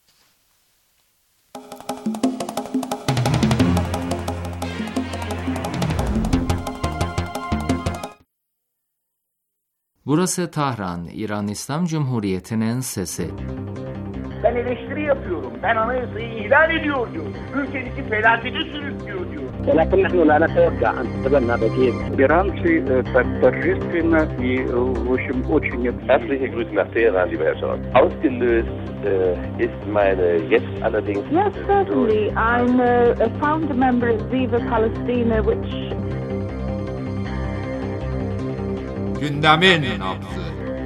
Burası Tahran, İran İslam Cumhuriyeti'nin sesi. Ben eleştiri yapıyorum. Ben anayasayı ihlal ediyor diyor. Ülkedeki felakete sürüklüyor diyor. ولكن نحن لا نتوقع أن تتبنى بديل. Iran торжественно и, в общем, очень... Herzliche Grüße nach Teheran, lieber Herr Scholz. Ausgelöst ist meine jetzt allerdings... Yes, certainly. I'm a founder member of Viva Palestina, which... Gündemin nabzı.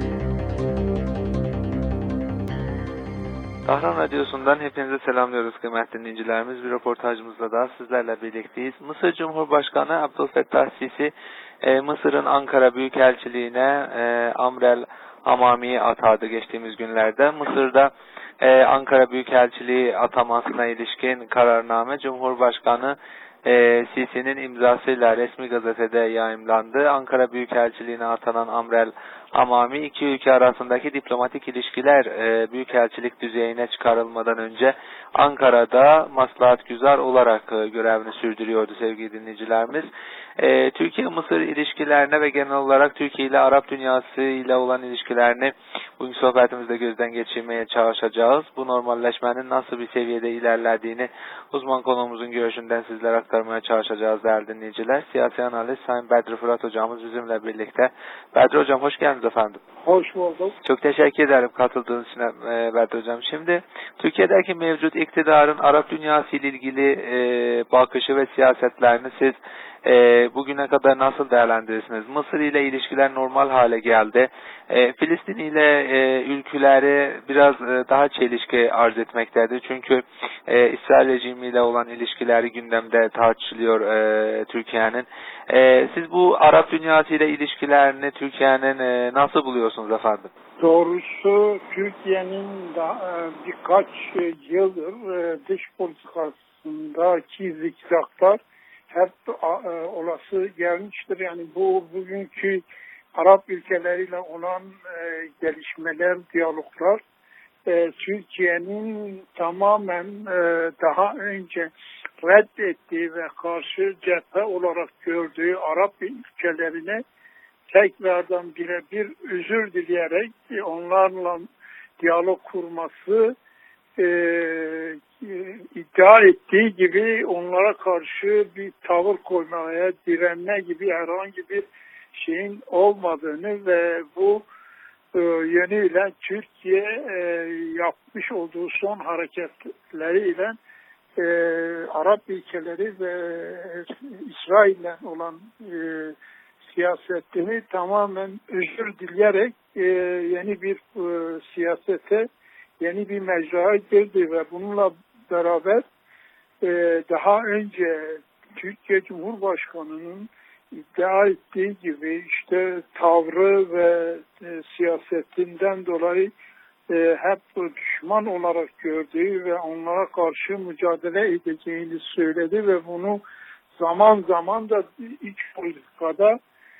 Tahran Radyosu'ndan hepinize selamlıyoruz kıymetli dinleyicilerimiz. Bir röportajımızla daha sizlerle birlikteyiz. Mısır Cumhurbaşkanı Abdülfettah Sisi, Mısır'ın Ankara Büyükelçiliğine Amrel Hamami'yi atadı geçtiğimiz günlerde. Mısır'da Ankara Büyükelçiliği atamasına ilişkin kararname Cumhurbaşkanı Sisi'nin imzasıyla resmi gazetede yayımlandı. Ankara Büyükelçiliğine atanan Amrel Hamami, iki ülke arasındaki diplomatik ilişkiler büyükelçilik düzeyine çıkarılmadan önce Ankara'da maslahatgüzar olarak görevini sürdürüyordu sevgili dinleyicilerimiz. Türkiye-Mısır ilişkilerine ve genel olarak Türkiye ile Arap dünyası ile olan ilişkilerini bugün sohbetimizde gözden geçirmeye çalışacağız. Bu normalleşmenin nasıl bir seviyede ilerlediğini uzman konuğumuzun görüşünden sizlere aktarmaya çalışacağız değerli dinleyiciler. Siyasi analist Sayın Bedri Fırat hocamız bizimle birlikte. Bedri hocam hoş geldiniz efendim. Hoş bulduk. Çok teşekkür ederim katıldığınız için Bedri hocam. Şimdi Türkiye'deki mevcut iktidarın Arap dünyası ile ilgili bakışı ve siyasetlerini siz bugüne kadar nasıl değerlendirirsiniz? Mısır ile ilişkiler normal hale geldi. Filistin ile ülkeleri biraz daha çelişki arz etmektedir. Çünkü İsrail rejimiyle olan ilişkileri gündemde tartışılıyor Türkiye'nin. Siz bu Arap dünyası ile ilişkilerini Türkiye'nin nasıl buluyorsunuz efendim? Doğrusu Türkiye'nin birkaç yıldır dış politikasındaki zikzaklar hep olası gelmiştir. Yani bu bugünkü Arap ülkeleriyle olan gelişmeler, diyaloglar Türkiye'nin tamamen daha önce reddettiği ve karşı cephe olarak gördüğü Arap ülkelerine tekrardan birebir özür dileyerek onlarla diyalog kurması iddia ettiği gibi onlara karşı bir tavır koymaya, direnme gibi herhangi bir şeyin olmadığını ve bu yönüyle Türkiye yapmış olduğu son hareketleriyle Arap ülkeleri ve İsrail'le olan siyasetini tamamen özür dileyerek yeni bir siyasete, yeni bir mecraya girdi ve bununla beraber daha önce Türkiye Cumhurbaşkanı'nın iddia ettiği gibi işte tavrı ve siyasetinden dolayı hep düşman olarak gördüğü ve onlara karşı mücadele edeceğini söyledi ve bunu zaman zaman da iç politikada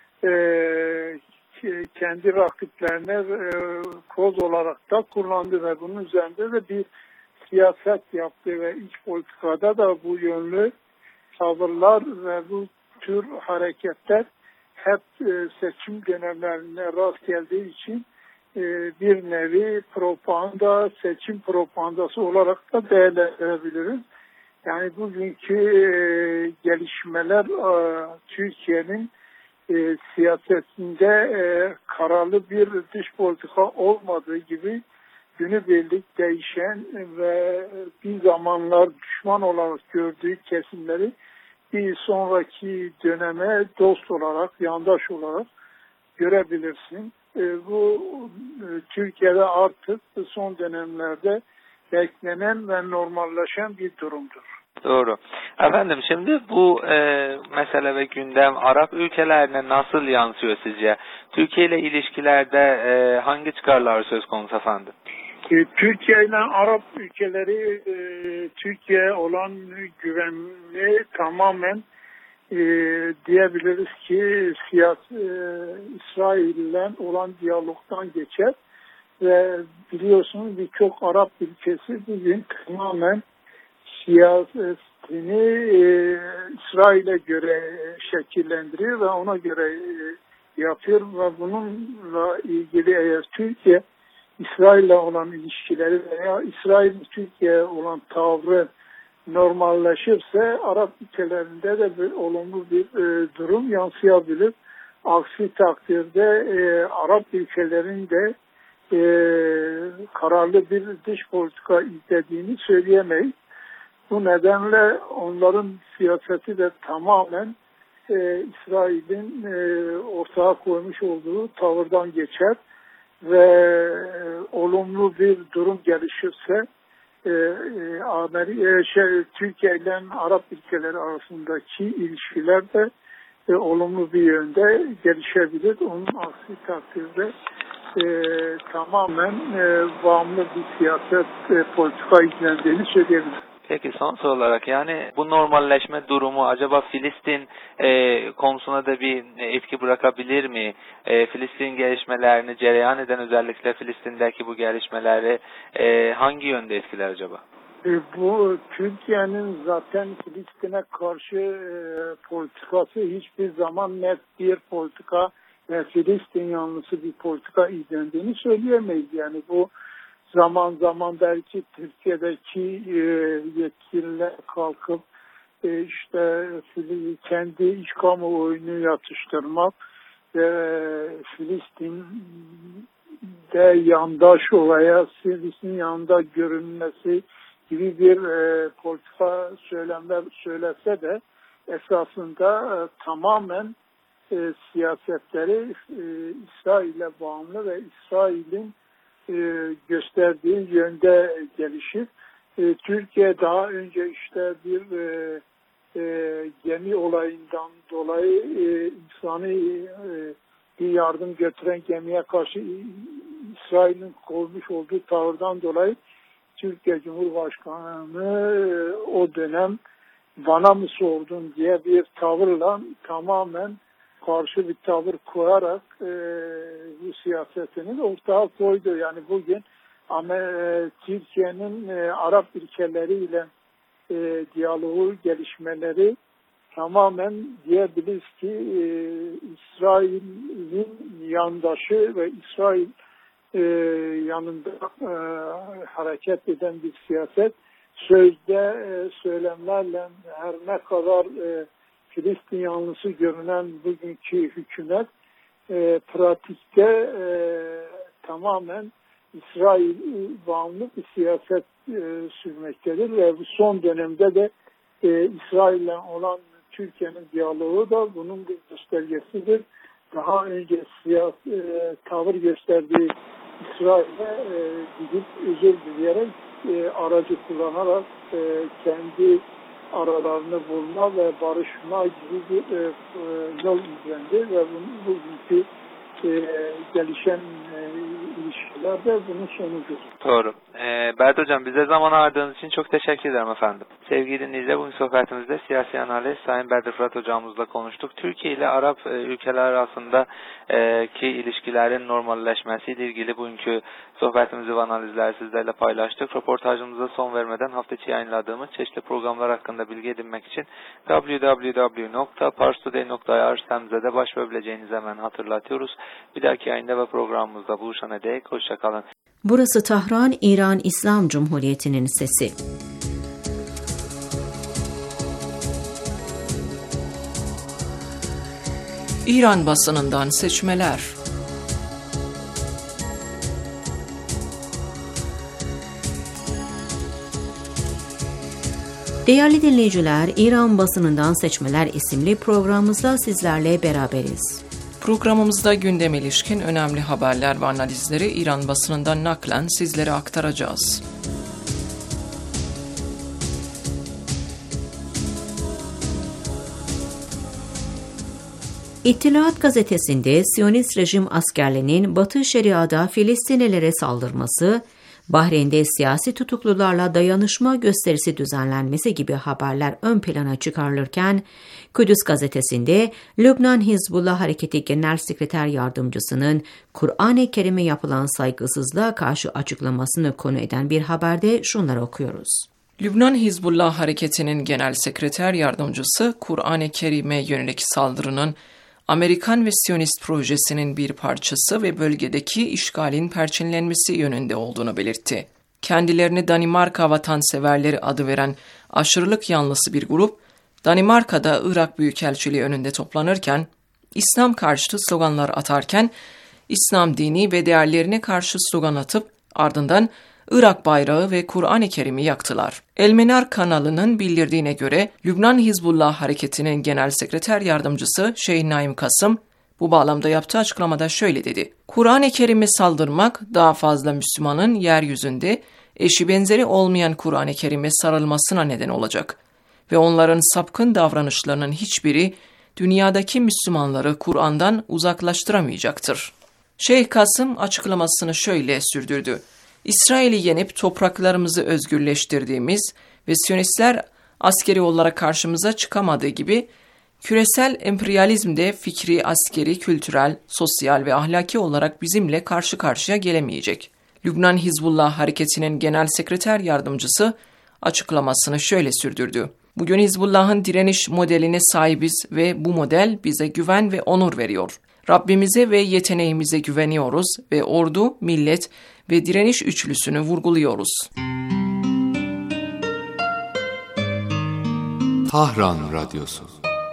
kendi rakiplerine koz olarak da kullandı ve bunun üzerinde de bir siyaset yaptı ve iç politikada da bu yönlü tavırlar ve bu tür hareketler hep seçim dönemlerine rast geldiği için bir nevi propaganda, seçim propagandası olarak da değerlendirebiliriz. Yani bugünkü gelişmeler Türkiye'nin siyasetinde kararlı bir dış politika olmadığı gibi günübirlik değişen ve bir zamanlar düşman olarak gördüğü kesimleri bir sonraki döneme dost olarak, yandaş olarak görebilirsin. Bu Türkiye'de artık son dönemlerde beklenen ve normalleşen bir durumdur. Doğru. Efendim şimdi bu mesele ve gündem Arap ülkelerine nasıl yansıyor sizce? Türkiye ile ilişkilerde hangi çıkarlar söz konusu efendim? Türkiye ile Arap ülkeleri Türkiye'ye olan güvenli tamamen diyebiliriz ki İsrail ile olan diyalogdan geçer ve biliyorsunuz birçok Arap ülkesi bugün tamamen siyasetini İsrail'e göre şekillendiriyor ve ona göre yapıyor ve bununla ilgili eğer Türkiye İsrail'le olan ilişkileri veya İsrail'in Türkiye'ye olan tavrı normalleşirse Arap ülkelerinde de bir olumlu bir durum yansıyabilir. Aksi takdirde Arap ülkelerin de kararlı bir dış politika izlediğini söyleyemeyiz. Bu nedenle onların siyaseti de tamamen İsrail'in ortaya koymuş olduğu tavırdan geçer ve olumlu bir durum gelişirse Türkiye ile Arap ülkeleri arasındaki ilişkiler de olumlu bir yönde gelişebilir. Onun aksi takdirde tamamen bağımlı bir siyaset politika izlendiğini söyleyebiliriz. Peki son soru olarak yani bu normalleşme durumu acaba Filistin konusuna da bir etki bırakabilir mi? Filistin gelişmelerini cereyan eden özellikle Filistin'deki bu gelişmeleri hangi yönde etkiler acaba? Bu Türkiye'nin zaten Filistin'e karşı politikası hiçbir zaman net bir politika ve Filistin yanlısı bir politika izlendiğini söyleyemeyiz. Yani bu zaman zaman belki Türkiye'deki yetkililer kalkıp işte kendi iç kamuoyunu yatıştırmak ve Filistin'de yandaş olaya Filistin yanında görünmesi gibi bir politika söylemler söylese de esasında tamamen siyasetleri İsrail'e bağımlı ve İsrail'in gösterdiği yönde gelişir. Türkiye daha önce işte bir gemi olayından dolayı insani bir yardım götüren gemiye karşı İsrail'in koymuş olduğu tavırdan dolayı Türkiye Cumhurbaşkanı o dönem bana mı sordun diye bir tavırla tamamen karşı bir tavır koyarak bu siyasetini ortaya koydu. Yani bugün Türkiye'nin Arap ülkeleriyle diyaloğu, gelişmeleri tamamen diyebiliriz ki İsrail'in yandaşı ve İsrail yanında hareket eden bir siyaset. Sözde söylemlerle her ne kadar Filistin yanlısı görünen bugünkü hükümet pratikte tamamen İsrail bağımlı bir siyaset sürmektedir ve bu son dönemde de İsrail'le olan Türkiye'nin diyaloğu da bunun bir göstergesidir. Daha önce tavır gösterdiği İsrail'e gidip özür dileyerek aracı kullanarak kendi aralarını bulma ve barışma gibi bir yol izlendi ve bugünkü gelişen ilişkiler olaylar da bunun sonucudur. Doğru. Berdi Hocam, bize zaman ayırdığınız için çok teşekkür ederim efendim. Sevgili dinleyiciler, bugün sohbetimizde siyasi analiz Sayın Berdi Fırat Hocamızla konuştuk. Türkiye ile Arap ülkeler arasında ki ilişkilerin normalleşmesiyle ilgili bugünkü sohbetimizi ve analizleri sizlerle paylaştık. Röportajımıza son vermeden hafta içi yayınladığımız çeşitli programlar hakkında bilgi edinmek için www.parstoday.ir sitemize başvurabileceğinizi hemen hatırlatıyoruz. Bir dahaki yayında ve programımızda buluşana dek hoşçakalın. Burası Tahran, İran İslam Cumhuriyeti'nin sesi. İran basınından seçmeler. Değerli dinleyiciler, İran basınından seçmeler isimli programımızda sizlerle beraberiz. Programımızda gündeme ilişkin önemli haberler ve analizleri İran basınından naklen sizlere aktaracağız. İttilaat gazetesinde Siyonist rejim askerlerinin Batı Şeria'da Filistinlilere saldırması, Bahreyn'de siyasi tutuklularla dayanışma gösterisi düzenlenmesi gibi haberler ön plana çıkarılırken, Kudüs gazetesinde Lübnan Hizbullah Hareketi Genel Sekreter Yardımcısının Kur'an-ı Kerim'e yapılan saygısızlığa karşı açıklamasını konu eden bir haberde şunları okuyoruz. Lübnan Hizbullah Hareketi'nin Genel Sekreter Yardımcısı, Kur'an-ı Kerim'e yönelik saldırının Amerikan ve Siyonist projesinin bir parçası ve bölgedeki işgalin perçinlenmesi yönünde olduğunu belirtti. Kendilerini Danimarka vatanseverleri adı veren aşırılık yanlısı bir grup, Danimarka'da Irak Büyükelçiliği önünde toplanırken, İslam karşıtı sloganlar atarken, İslam dini ve değerlerine karşı slogan atıp ardından Irak bayrağı ve Kur'an-ı Kerim'i yaktılar. El-Menar kanalının bildirdiğine göre Lübnan Hizbullah Hareketi'nin Genel Sekreter Yardımcısı Şeyh Naim Kasım bu bağlamda yaptığı açıklamada şöyle dedi. Kur'an-ı Kerim'e saldırmak daha fazla Müslümanın yeryüzünde eşi benzeri olmayan Kur'an-ı Kerim'e sarılmasına neden olacak ve onların sapkın davranışlarının hiçbiri dünyadaki Müslümanları Kur'an'dan uzaklaştıramayacaktır. Şeyh Kasım açıklamasını şöyle sürdürdü. İsrail'i yenip topraklarımızı özgürleştirdiğimiz ve Siyonistler askeri olarak karşımıza çıkamadığı gibi küresel emperyalizm de fikri, askeri, kültürel, sosyal ve ahlaki olarak bizimle karşı karşıya gelemeyecek. Lübnan Hizbullah Hareketi'nin Genel Sekreter Yardımcısı açıklamasını şöyle sürdürdü. Bugün Hizbullah'ın direniş modeline sahibiz ve bu model bize güven ve onur veriyor. Rabbimize ve yeteneğimize güveniyoruz ve ordu, millet ve direniş üçlüsünü vurguluyoruz. Tahran Radyosu.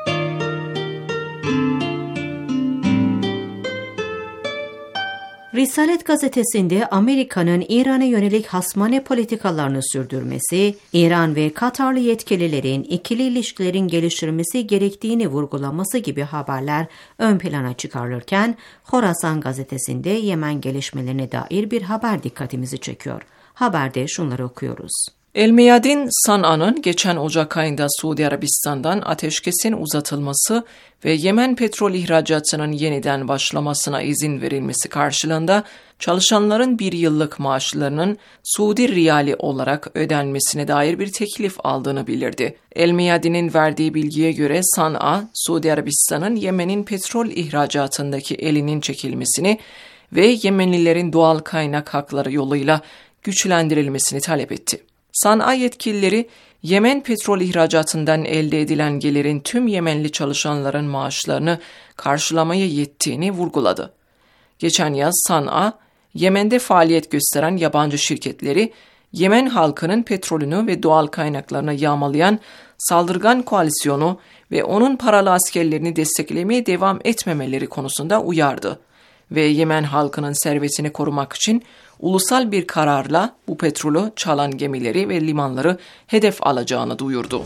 Risalet gazetesinde Amerika'nın İran'a yönelik hasmane politikalarını sürdürmesi, İran ve Katarlı yetkililerin ikili ilişkilerin geliştirilmesi gerektiğini vurgulaması gibi haberler ön plana çıkarılırken, Horasan gazetesinde Yemen gelişmelerine dair bir haber dikkatimizi çekiyor. Haberde şunları okuyoruz. El-Meyadin, San'a'nın geçen Ocak ayında Suudi Arabistan'dan ateşkesin uzatılması ve Yemen petrol ihracatının yeniden başlamasına izin verilmesi karşılığında çalışanların bir yıllık maaşlarının Suudi riyali olarak ödenmesine dair bir teklif aldığını bildirdi. El-Meyadin'in verdiği bilgiye göre San'a, Suudi Arabistan'ın Yemen'in petrol ihracatındaki elinin çekilmesini ve Yemenlilerin doğal kaynak hakları yoluyla güçlendirilmesini talep etti. San'a yetkilileri, Yemen petrol ihracatından elde edilen gelirin tüm Yemenli çalışanların maaşlarını karşılamaya yettiğini vurguladı. Geçen yaz San'a, Yemen'de faaliyet gösteren yabancı şirketleri, Yemen halkının petrolünü ve doğal kaynaklarını yağmalayan saldırgan koalisyonu ve onun paralı askerlerini desteklemeye devam etmemeleri konusunda uyardı ve Yemen halkının servetini korumak için ulusal bir kararla bu petrolü çalan gemileri ve limanları hedef alacağını duyurdu.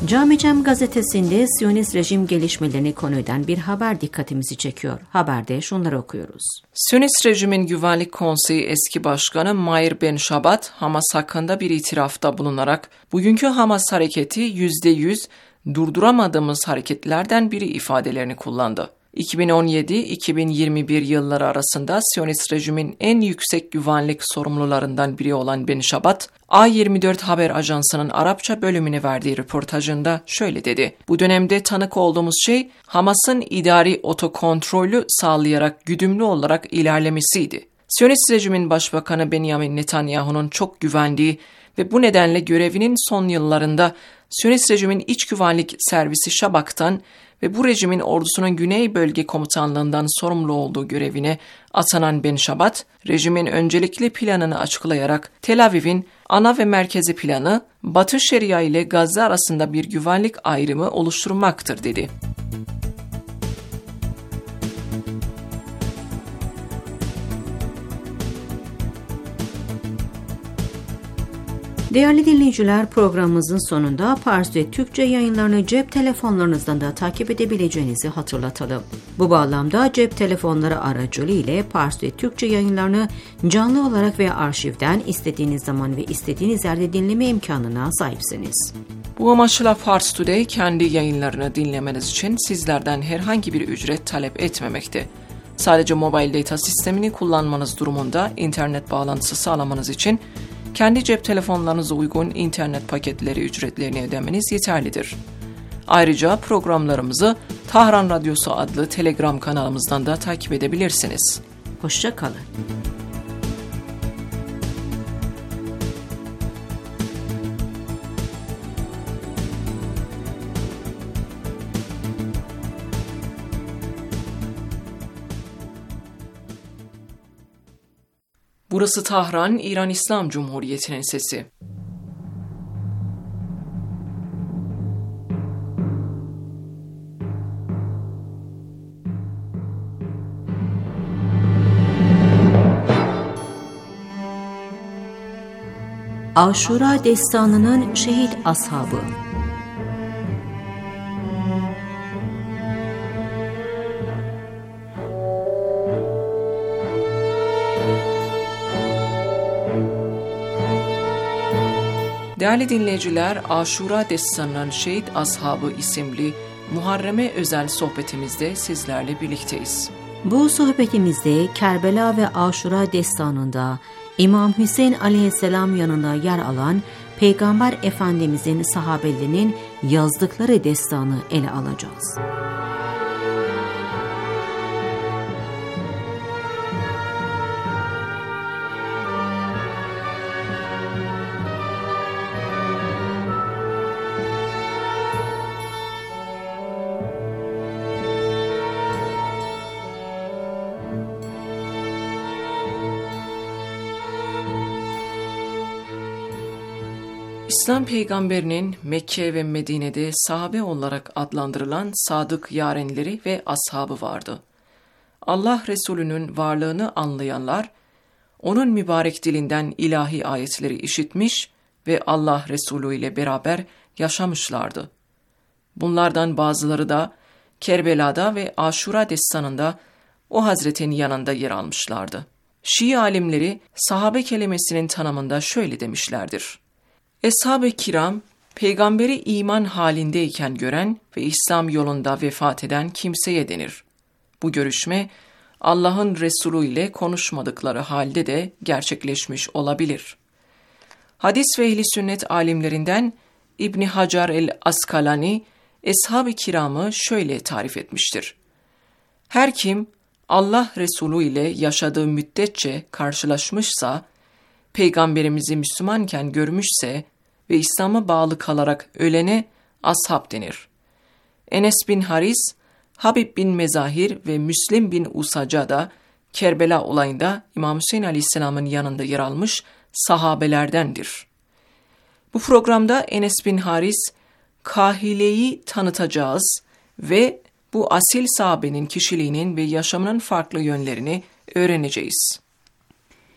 Camicem gazetesinde Siyonist rejim gelişmelerini konu eden bir haber dikkatimizi çekiyor. Haberde şunları okuyoruz. Siyonist rejimin Güvenlik Konseyi eski başkanı Meir Ben Shabbat, Hamas hakkında bir itirafta bulunarak bugünkü Hamas hareketi %100 durduramadığımız hareketlerden biri ifadelerini kullandı. 2017-2021 yılları arasında Siyonist rejimin en yüksek güvenlik sorumlularından biri olan Ben Shabbat, A24 Haber Ajansı'nın Arapça bölümüne verdiği röportajında şöyle dedi. Bu dönemde tanık olduğumuz şey Hamas'ın idari otokontrolü sağlayarak güdümlü olarak ilerlemesiydi. Siyonist rejimin başbakanı Benjamin Netanyahu'nun çok güvendiği ve bu nedenle görevinin son yıllarında Siyonist rejimin iç güvenlik servisi Şabak'tan ve bu rejimin ordusunun Güney Bölge Komutanlığından sorumlu olduğu görevine atanan Ben Shabbat, rejimin öncelikli planını açıklayarak Tel Aviv'in ana ve merkezi planı Batı Şeria ile Gazze arasında bir güvenlik ayrımı oluşturmaktır dedi. Değerli dinleyiciler, programımızın sonunda Pars ve Türkçe yayınlarını cep telefonlarınızdan da takip edebileceğinizi hatırlatalım. Bu bağlamda cep telefonları aracılığıyla Pars ve Türkçe yayınlarını canlı olarak veya arşivden istediğiniz zaman ve istediğiniz yerde dinleme imkanına sahipsiniz. Bu amaçla Fars Today kendi yayınlarını dinlemeniz için sizlerden herhangi bir ücret talep etmemekte. Sadece mobil data sistemini kullanmanız durumunda internet bağlantısı sağlamanız için kendi cep telefonlarınıza uygun internet paketleri ücretlerini ödemeniz yeterlidir. Ayrıca programlarımızı Tahran Radyosu adlı Telegram kanalımızdan da takip edebilirsiniz. Hoşça kalın. Burası Tahran, İran İslam Cumhuriyeti'nin sesi. Aşura destanının şehit ashabı. Değerli dinleyiciler, Aşura Destanı'nın Şehit Ashabı isimli Muharrem'e özel sohbetimizde sizlerle birlikteyiz. Bu sohbetimizde Kerbela ve Aşura Destanı'nda İmam Hüseyin Aleyhisselam yanında yer alan Peygamber Efendimizin sahabelerinin yazdıkları destanı ele alacağız. İslam peygamberinin Mekke ve Medine'de sahabe olarak adlandırılan sadık yarenleri ve ashabı vardı. Allah Resulü'nün varlığını anlayanlar, onun mübarek dilinden ilahi ayetleri işitmiş ve Allah Resulü ile beraber yaşamışlardı. Bunlardan bazıları da Kerbela'da ve Aşura destanında o Hazretin yanında yer almışlardı. Şii alimleri sahabe kelimesinin tanımında şöyle demişlerdir. Eshab-ı kiram, peygamberi iman halindeyken gören ve İslam yolunda vefat eden kimseye denir. Bu görüşme, Allah'ın Resulü ile konuşmadıkları halde de gerçekleşmiş olabilir. Hadis ve ehli sünnet alimlerinden İbn Hacer el-Askalani, Eshab-ı kiramı şöyle tarif etmiştir. Her kim Allah Resulü ile yaşadığı müddetçe karşılaşmışsa, Peygamberimizi Müslümanken görmüşse ve İslam'a bağlı kalarak ölene ashab denir. Enes bin Haris, Habib bin Mezahir ve Müslim bin Usaca da Kerbela olayında İmam Hüseyin Aleyhisselam'ın yanında yer almış sahabelerdendir. Bu programda Enes bin Haris, Kahile'yi tanıtacağız ve bu asil sahabenin kişiliğinin ve yaşamının farklı yönlerini öğreneceğiz.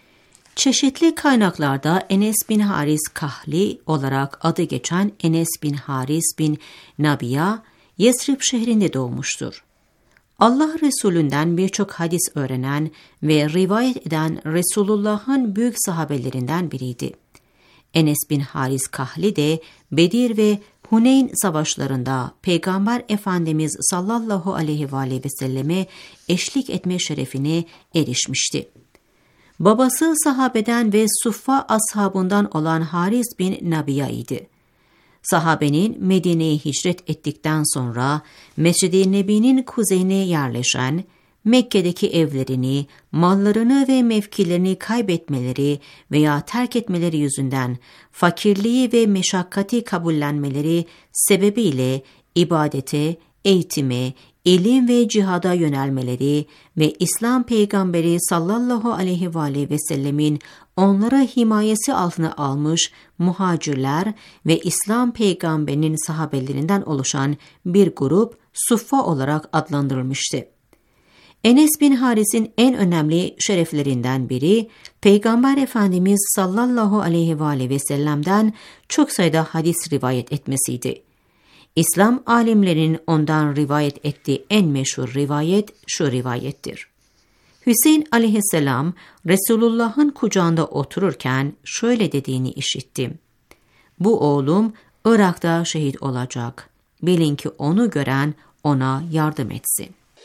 Çeşitli kaynaklarda Enes bin Haris Kahli olarak adı geçen Enes bin Haris bin Nabiya, Yesrib şehrinde doğmuştur. Allah Resulünden birçok hadis öğrenen ve rivayet eden Resulullah'ın büyük sahabelerinden biriydi. Enes bin Haris Kahli de Bedir ve Huneyn savaşlarında Peygamber Efendimiz sallallahu aleyhi ve aleyhi ve selleme eşlik etme şerefine erişmişti. Babası sahabeden ve Suffa ashabından olan Haris bin Nabiya idi. Sahabenin Medine'ye hicret ettikten sonra Mescid-i Nebi'nin kuzeyine yerleşen, Mekke'deki evlerini, mallarını ve mevkilerini kaybetmeleri veya terk etmeleri yüzünden fakirliği ve meşakkati kabullenmeleri sebebiyle ibadete, eğitime, ilim ve cihada yönelmeleri ve İslam peygamberi sallallahu aleyhi ve aleyhi ve sellemin onları himayesi altına almış muhacirler ve İslam peygamberinin sahabelerinden oluşan bir grup Suffa olarak adlandırılmıştı. Enes bin Haris'in en önemli şereflerinden biri, Peygamber Efendimiz sallallahu aleyhi ve aleyhi ve sellem'den çok sayıda hadis rivayet etmesiydi. İslam alimlerinin ondan rivayet ettiği en meşhur rivayet şu rivayettir. Hüseyin aleyhisselam Resulullah'ın kucağında otururken şöyle dediğini işittim. Bu oğlum Irak'ta şehit olacak. Bilin ki onu gören ona yardım etsin.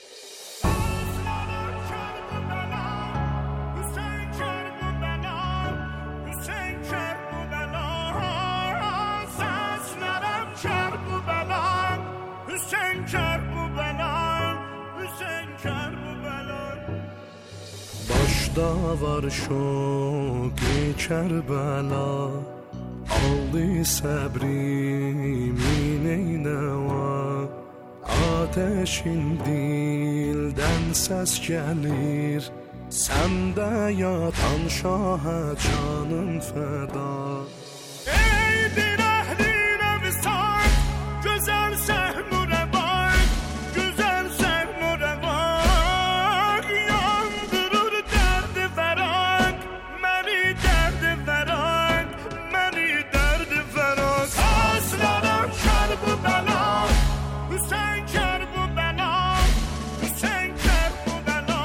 Var şoki Kerbela aldı sabrimin eyneva ateşin dilden ses gelir sende yatan şaha canım feda eydir ehline visat güzel sehnure bak güzel sehnure bak yandırır derdi verak meni derdi verak meni derdi verak aslanım kar bu bela Hüseyin kar bu bela Hüseyin kar bu bela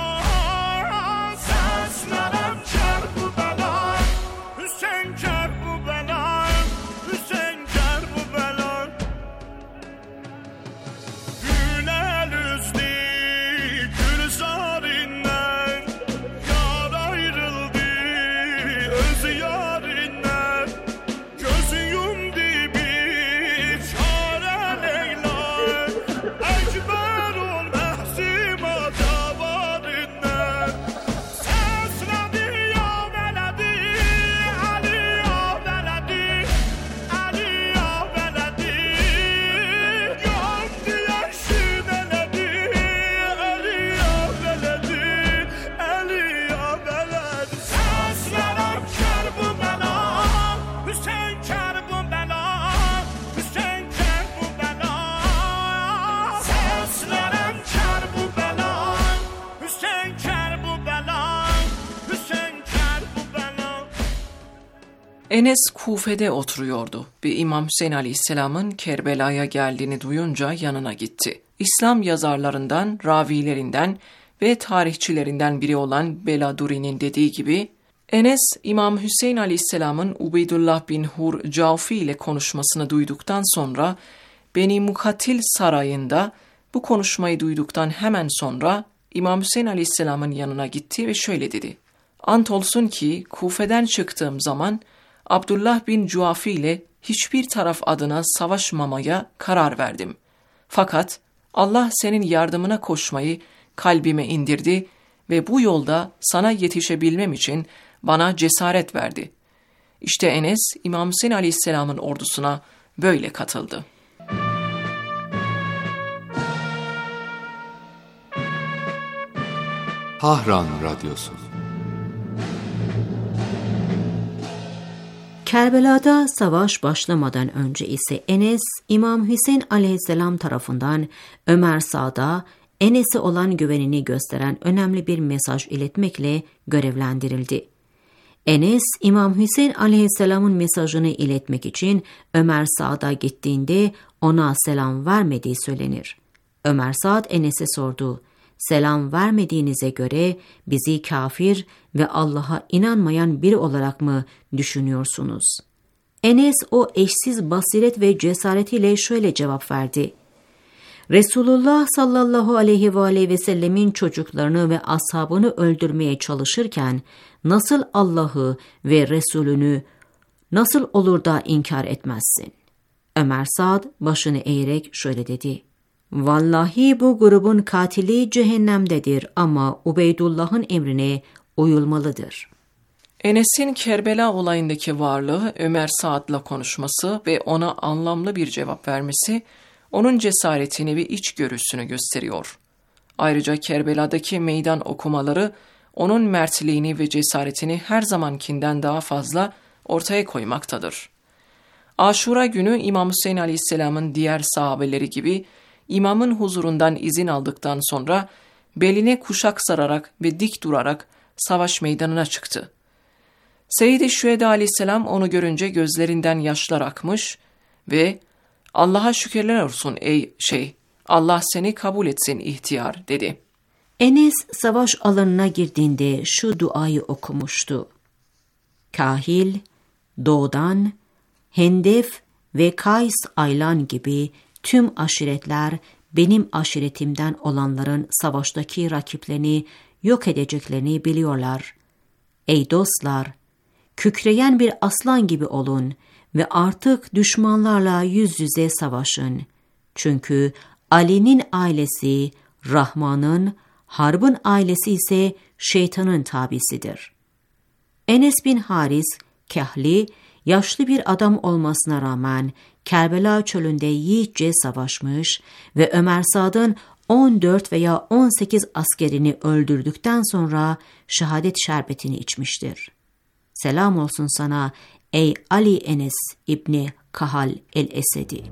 aslanım kar bu bela Hüseyin kar bu bela Hüseyin kar bu bela Gülel üzdü gülzarinden yar ayrıldı öz yarinden gözü yumdu bir çare Leyla ekber ol mehzima davarinden sesledi ya veledi Ali ya veledi Ali ya veledi yandı yaşın eledi Ali ya veledi Ali ya veledi seslerim kar bu bela Hüseyin kar bu bela Hüseyin kar bu bela seslerim kar bu bela Hüseyin kar bu bela Hüseyin kar bu bela Enes Kufe'de oturuyordu ve İmam Hüseyin Aleyhisselam'ın Kerbela'ya geldiğini duyunca yanına gitti. İslam yazarlarından, ravilerinden ve tarihçilerinden biri olan Beladuri'nin dediği gibi, Enes, İmam Hüseyin Aleyhisselam'ın Ubeydullah bin Hur Cavfi ile konuşmasını duyduktan sonra, Beni Mukatil sarayında bu konuşmayı duyduktan hemen sonra İmam Hüseyin Aleyhisselam'ın yanına gitti ve şöyle dedi. Andolsun ki Kufe'den çıktığım zaman Abdullah bin Cuafi ile hiçbir taraf adına savaşmamaya karar verdim. Fakat Allah senin yardımına koşmayı kalbime indirdi ve bu yolda sana yetişebilmem için bana cesaret verdi. İşte Enes, İmam Hüseyin Aleyhisselam'ın ordusuna böyle katıldı. Tahran Radyosu. Kerbela'da savaş başlamadan önce ise Enes, İmam Hüseyin aleyhisselam tarafından Ömer Sa'da Enes'e olan güvenini gösteren önemli bir mesaj iletmekle görevlendirildi. Enes, İmam Hüseyin aleyhisselamın mesajını iletmek için Ömer Saad'a gittiğinde ona selam vermediği söylenir. Ömer Saad Enes'e sordu. Selam vermediğinize göre bizi kafir ve Allah'a inanmayan biri olarak mı düşünüyorsunuz? Enes o eşsiz basiret ve cesaretiyle şöyle cevap verdi. Resulullah sallallahu aleyhi ve sellemin çocuklarını ve ashabını öldürmeye çalışırken nasıl Allah'ı ve Resulünü nasıl olur da inkar etmezsin? Ömer Saad başını eğerek şöyle dedi. Vallahi bu grubun katili cehennemdedir ama Ubeydullah'ın emrine uyulmalıdır. Enes'in Kerbela olayındaki varlığı, Ömer Saad'la konuşması ve ona anlamlı bir cevap vermesi, onun cesaretini ve içgörüsünü gösteriyor. Ayrıca Kerbela'daki meydan okumaları, onun mertliğini ve cesaretini her zamankinden daha fazla ortaya koymaktadır. Aşura günü İmam Hüseyin Aleyhisselam'ın diğer sahabeleri gibi, İmamın huzurundan izin aldıktan sonra beline kuşak sararak ve dik durarak savaş meydanına çıktı. Seyyid-i Şüheda Aleyhisselam onu görünce gözlerinden yaşlar akmış ve "Allah'a şükürler olsun ey şeyh, Allah seni kabul etsin ihtiyar" dedi. Enes savaş alanına girdiğinde şu duayı okumuştu. Kahil, Doğudan, Hendef ve Kays Aylan gibi tüm aşiretler benim aşiretimden olanların savaştaki rakiplerini yok edeceklerini biliyorlar. Ey dostlar, kükreyen bir aslan gibi olun ve artık düşmanlarla yüz yüze savaşın. Çünkü Ali'nin ailesi Rahman'ın, Harb'ın ailesi ise şeytanın tabisidir. Enes bin Haris, Kahli, yaşlı bir adam olmasına rağmen Kerbela çölünde yiğitçe savaşmış ve Ömer Saad'ın 14 veya 18 askerini öldürdükten sonra şehadet şerbetini içmiştir. Selam olsun sana ey Ali Enes İbni Kahal el-Esedi.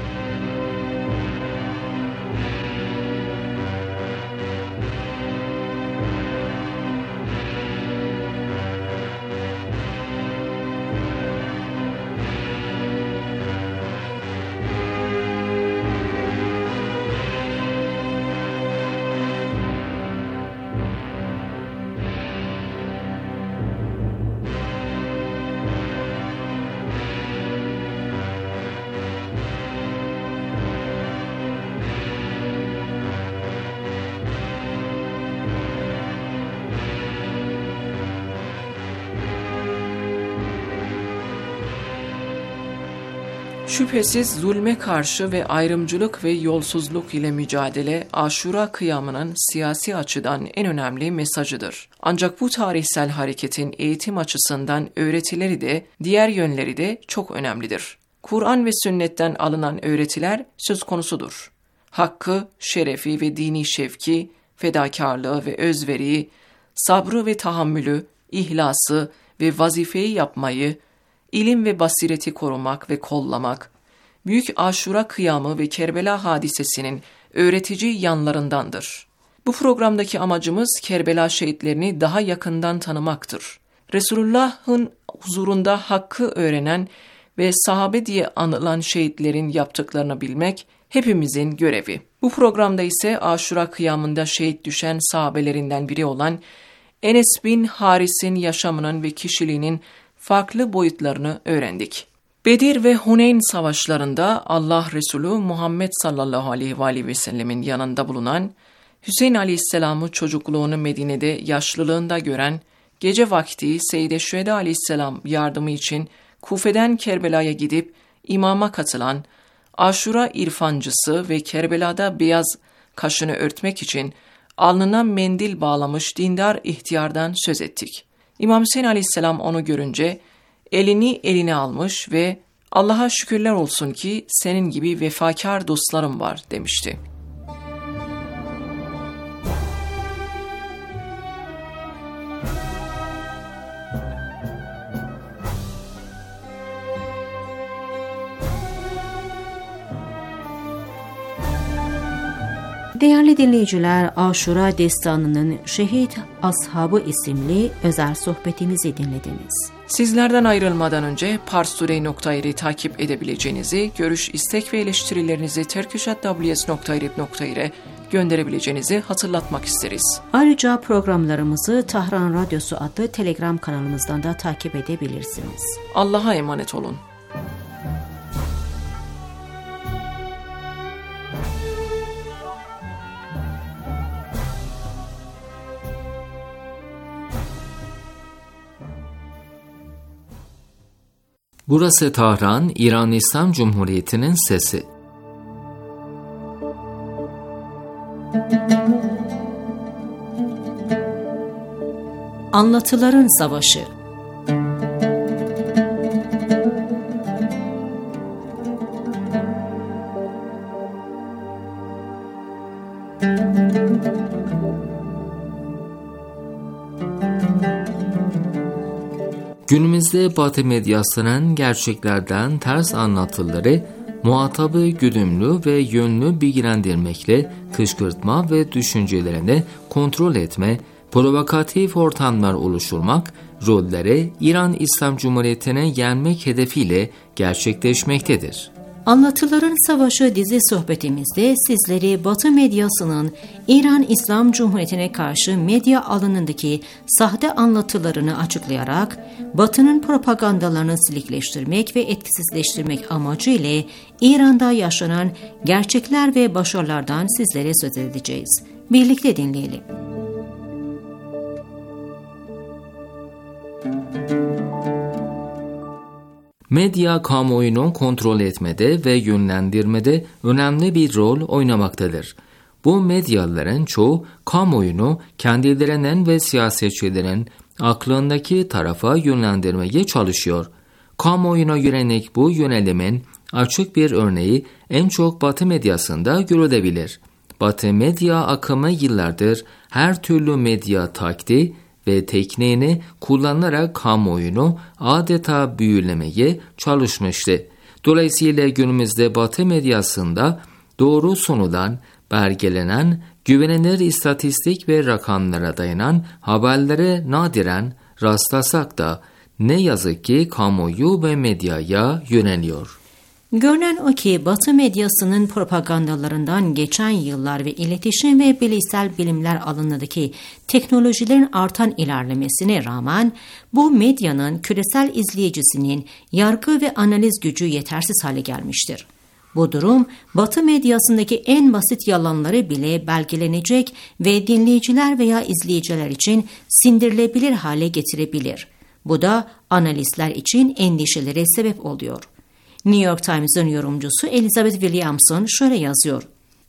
Şüphesiz zulme karşı ve ayrımcılık ve yolsuzluk ile mücadele Aşura kıyamının siyasi açıdan en önemli mesajıdır. Ancak bu tarihsel hareketin eğitim açısından öğretileri de diğer yönleri de çok önemlidir. Kur'an ve sünnetten alınan öğretiler söz konusudur. Hakkı, şerefi ve dini şevki, fedakarlığı ve özveriyi, sabrı ve tahammülü, ihlası ve vazifeyi yapmayı, İlim ve basireti korumak ve kollamak, Büyük Aşura kıyamı ve Kerbela hadisesinin öğretici yanlarındandır. Bu programdaki amacımız Kerbela şehitlerini daha yakından tanımaktır. Resulullah'ın huzurunda hakkı öğrenen ve sahabe diye anılan şehitlerin yaptıklarını bilmek hepimizin görevi. Bu programda ise Aşura kıyamında şehit düşen sahabelerinden biri olan Enes bin Haris'in yaşamının ve kişiliğinin farklı boyutlarını öğrendik. Bedir ve Huneyn savaşlarında Allah Resulü Muhammed sallallahu aleyhi ve sellemin yanında bulunan, Hüseyin aleyhisselamı çocukluğunu Medine'de yaşlılığında gören, gece vakti Seyyid-i Şüheda aleyhisselam yardımı için Kufe'den Kerbela'ya gidip imama katılan, Aşura irfancısı ve Kerbela'da beyaz kaşını örtmek için alnına mendil bağlamış dindar ihtiyardan söz ettik. İmam Hüseyin aleyhisselam onu görünce elini eline almış ve Allah'a şükürler olsun ki senin gibi vefakar dostlarım var demişti. Değerli dinleyiciler, Aşura Destanı'nın Şehit Ashabı isimli özel sohbetimizi dinlediniz. Sizlerden ayrılmadan önce parstoday.ir'i takip edebileceğinizi, görüş, istek ve eleştirilerinizi terküş@ws.irib.ir'e gönderebileceğinizi hatırlatmak isteriz. Ayrıca programlarımızı Tahran Radyosu adlı Telegram kanalımızdan da takip edebilirsiniz. Allah'a emanet olun. Burası Tahran, İran İslam Cumhuriyeti'nin sesi. Anlatıların Savaşı. Günümüzde Batı medyasının gerçeklerden ters anlatıları, muhatabı güdümlü ve yönlü bilgilendirmekle kışkırtma ve düşüncelerini kontrol etme, provokatif ortamlar oluşturmak, rolleri İran İslam Cumhuriyeti'ne yenmek hedefiyle gerçekleşmektedir. Anlatıların Savaşı dizi sohbetimizde sizleri Batı medyasının İran İslam Cumhuriyeti'ne karşı medya alanındaki sahte anlatılarını açıklayarak Batı'nın propagandalarını silikleştirmek ve etkisizleştirmek amacıyla İran'da yaşanan gerçekler ve başarılardan sizlere söz edeceğiz. Birlikte dinleyelim. Medya kamuoyunu kontrol etmede ve yönlendirmede önemli bir rol oynamaktadır. Bu medyaların çoğu kamuoyunu kendilerinin ve siyasetçilerin aklındaki tarafa yönlendirmeye çalışıyor. Kamuoyuna yönelik bu yönelimin açık bir örneği en çok Batı medyasında görülebilir. Batı medya akımı yıllardır her türlü medya taktiği ve tekniğini kullanarak kamuoyunu adeta büyülemeye çalışmıştı. Dolayısıyla günümüzde Batı medyasında doğru sunulan, belgelenen, güvenilir istatistik ve rakamlara dayanan haberlere nadiren rastlasak da ne yazık ki kamuoyu ve medyaya yöneliyor. Görünen o ki Batı medyasının propagandalarından geçen yıllar ve iletişim ve bilişsel bilimler alanındaki teknolojilerin artan ilerlemesine rağmen bu medyanın küresel izleyicisinin yargı ve analiz gücü yetersiz hale gelmiştir. Bu durum Batı medyasındaki en basit yalanları bile belgelenecek ve dinleyiciler veya izleyiciler için sindirilebilir hale getirebilir. Bu da analistler için endişelere sebep oluyor. New York Times'ın yorumcusu Elizabeth Williamson şöyle yazıyor.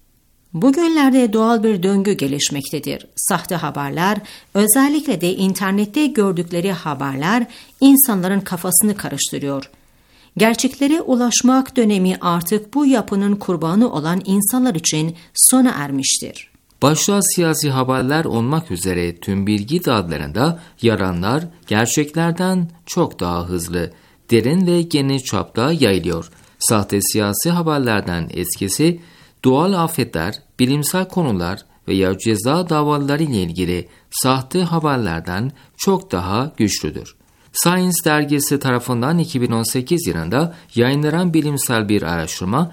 Bugünlerde doğal bir döngü gelişmektedir. Sahte haberler, özellikle de internette gördükleri haberler insanların kafasını karıştırıyor. Gerçeklere ulaşmak dönemi artık bu yapının kurbanı olan insanlar için sona ermiştir. Başta siyasi haberler olmak üzere tüm bilgi dallarında yaranlar gerçeklerden çok daha hızlı, derin ve geniş çapta yayılıyor. Sahte siyasi haberlerden etkisi, doğal afetler, bilimsel konular veya ceza davaları ile ilgili sahte haberlerden çok daha güçlüdür. Science dergisi tarafından 2018 yılında yayınlanan bilimsel bir araştırma,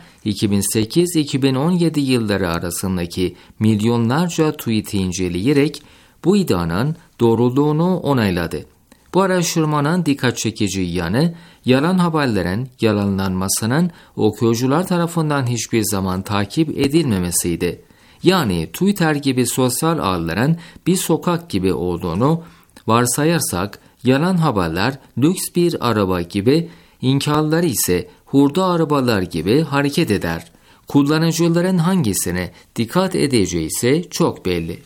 2008-2017 yılları arasındaki milyonlarca tweet'i inceleyerek bu iddianın doğruluğunu onayladı. Bu araştırmanın dikkat çekici yanı, yalan haberlerin yalanlanmasının okuyucular tarafından hiçbir zaman takip edilmemesiydi. Yani Twitter gibi sosyal ağların bir sokak gibi olduğunu varsayarsak, yalan haberler lüks bir araba gibi, inkarları ise hurda arabalar gibi hareket eder. Kullanıcıların hangisine dikkat edeceği ise çok belli.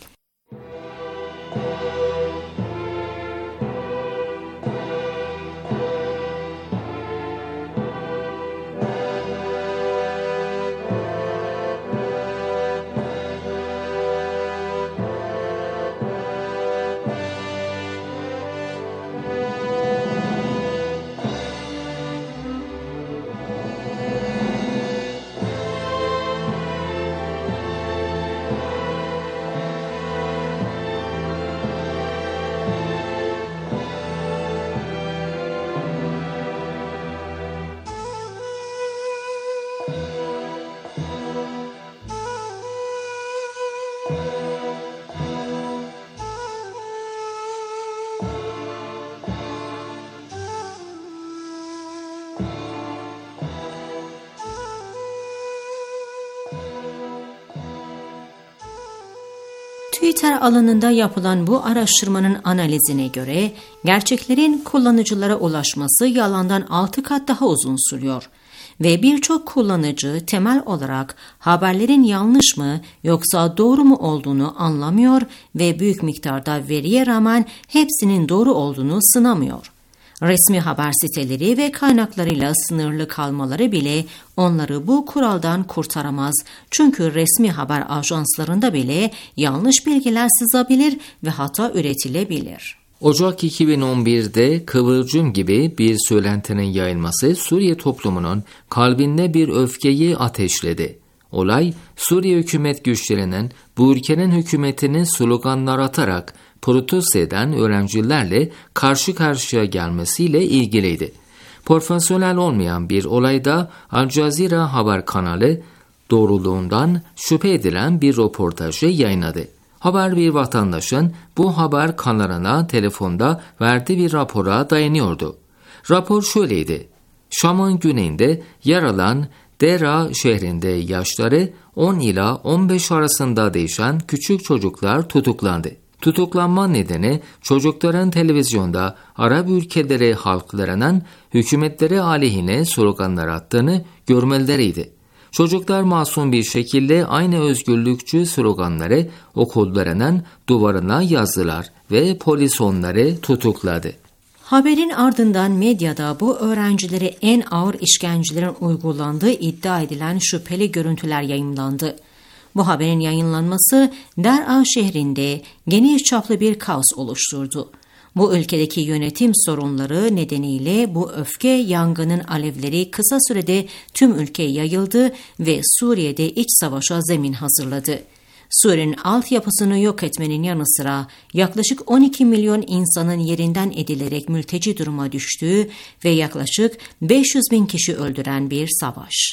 Twitter alanında yapılan bu araştırmanın analizine göre gerçeklerin kullanıcılara ulaşması yalandan 6 kat daha uzun sürüyor. Ve birçok kullanıcı temel olarak haberlerin yanlış mı yoksa doğru mu olduğunu anlamıyor ve büyük miktarda veriye rağmen hepsinin doğru olduğunu sınamıyor. Resmi haber siteleri ve kaynaklarıyla sınırlı kalmaları bile onları bu kuraldan kurtaramaz. Çünkü resmi haber ajanslarında bile yanlış bilgiler sızabilir ve hata üretilebilir. Ocak 2011'de kıvılcım gibi bir söylentinin yayılması Suriye toplumunun kalbinde bir öfkeyi ateşledi. Olay, Suriye hükümet güçlerinin bu ülkenin hükümetini sloganlar atarak protesto eden öğrencilerle karşı karşıya gelmesiyle ilgiliydi. Profesyonel olmayan bir olayda Al Jazeera haber kanalı doğruluğundan şüphe edilen bir röportajı yayınladı. Haber bir vatandaşın bu haber kanalına telefonda verdiği bir rapora dayanıyordu. Rapor şöyleydi: Şam'ın güneyinde yer alan Dera şehrinde yaşları 10 ila 15 arasında değişen küçük çocuklar tutuklandı. Tutuklanma nedeni çocukların televizyonda Arap ülkeleri halklarının hükümetleri aleyhine sloganlar attığını görmeleriydi. Çocuklar masum bir şekilde aynı özgürlükçü sloganları okullarının duvarına yazdılar ve polis onları tutukladı. Haberin ardından medyada bu öğrencilere en ağır işkencelerin uygulandığı iddia edilen şüpheli görüntüler yayımlandı. Bu haberin yayınlanması Dera şehrinde geniş çaplı bir kaos oluşturdu. Bu ülkedeki yönetim sorunları nedeniyle bu öfke yangının alevleri kısa sürede tüm ülkeye yayıldı ve Suriye'de iç savaşa zemin hazırladı. Suriye'nin altyapısını yok etmenin yanı sıra yaklaşık 12 milyon insanın yerinden edilerek mülteci duruma düştüğü ve yaklaşık 500 bin kişi öldüren bir savaş.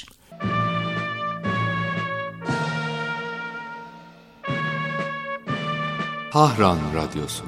Tahran Radyosu.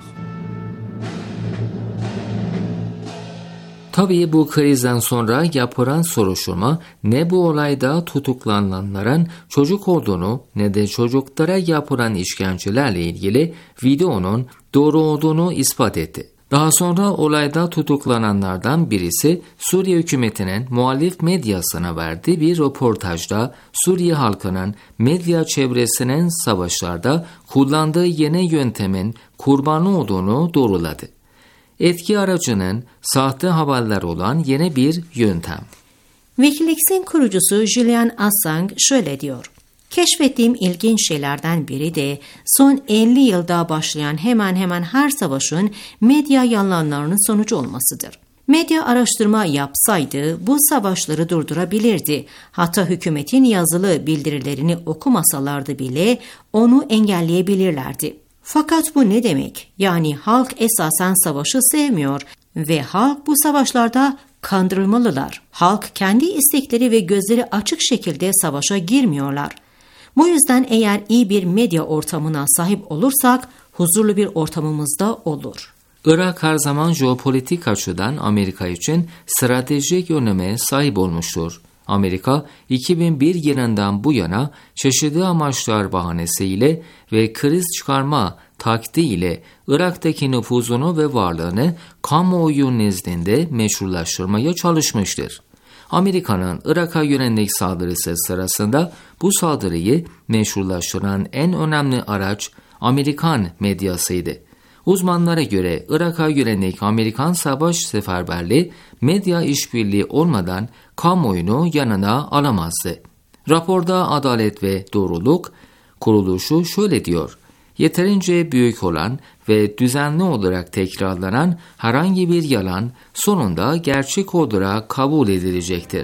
Tabii bu krizden sonra yapılan soruşturma ne bu olayda tutuklananların çocuk olduğunu ne de çocuklara yapılan işkencelerle ilgili videonun doğru olduğunu ispat etti. Daha sonra olayda tutuklananlardan birisi Suriye hükümetinin muhalif medyasına verdiği bir röportajda Suriye halkının medya çevresinin savaşlarda kullandığı yeni yöntemin kurbanı olduğunu doğruladı. Etki aracının sahte haberler olan yeni bir yöntem. WikiLeaks'in kurucusu Julian Assange şöyle diyor: Keşfettiğim ilginç şeylerden biri de son 50 yılda başlayan hemen hemen her savaşın medya yalanlarının sonucu olmasıdır. Medya araştırma yapsaydı bu savaşları durdurabilirdi. Hatta hükümetin yazılı bildirilerini okumasalardı bile onu engelleyebilirlerdi. Fakat bu ne demek? Yani halk esasen savaşı sevmiyor ve halk bu savaşlarda kandırılmalılar. Halk kendi istekleri ve gözleri açık şekilde savaşa girmiyorlar. Bu yüzden eğer iyi bir medya ortamına sahip olursak huzurlu bir ortamımızda olur. Irak her zaman jeopolitik açıdan Amerika için stratejik öneme sahip olmuştur. Amerika 2001 yılından bu yana çeşitli amaçlar bahanesiyle ve kriz çıkarma taktiğiyle Irak'taki nüfuzunu ve varlığını kamuoyu nezdinde meşrulaştırmaya çalışmıştır. Amerika'nın Irak'a yönelik saldırısı sırasında bu saldırıyı meşrulaştıran en önemli araç Amerikan medyasıydı. Uzmanlara göre Irak'a yönelik Amerikan savaş seferberliği medya işbirliği olmadan kamuoyunu yanına alamazdı. Raporda Adalet ve Doğruluk kuruluşu şöyle diyor: Yeterince büyük olan ve düzenli olarak tekrarlanan herhangi bir yalan sonunda gerçek olarak kabul edilecektir.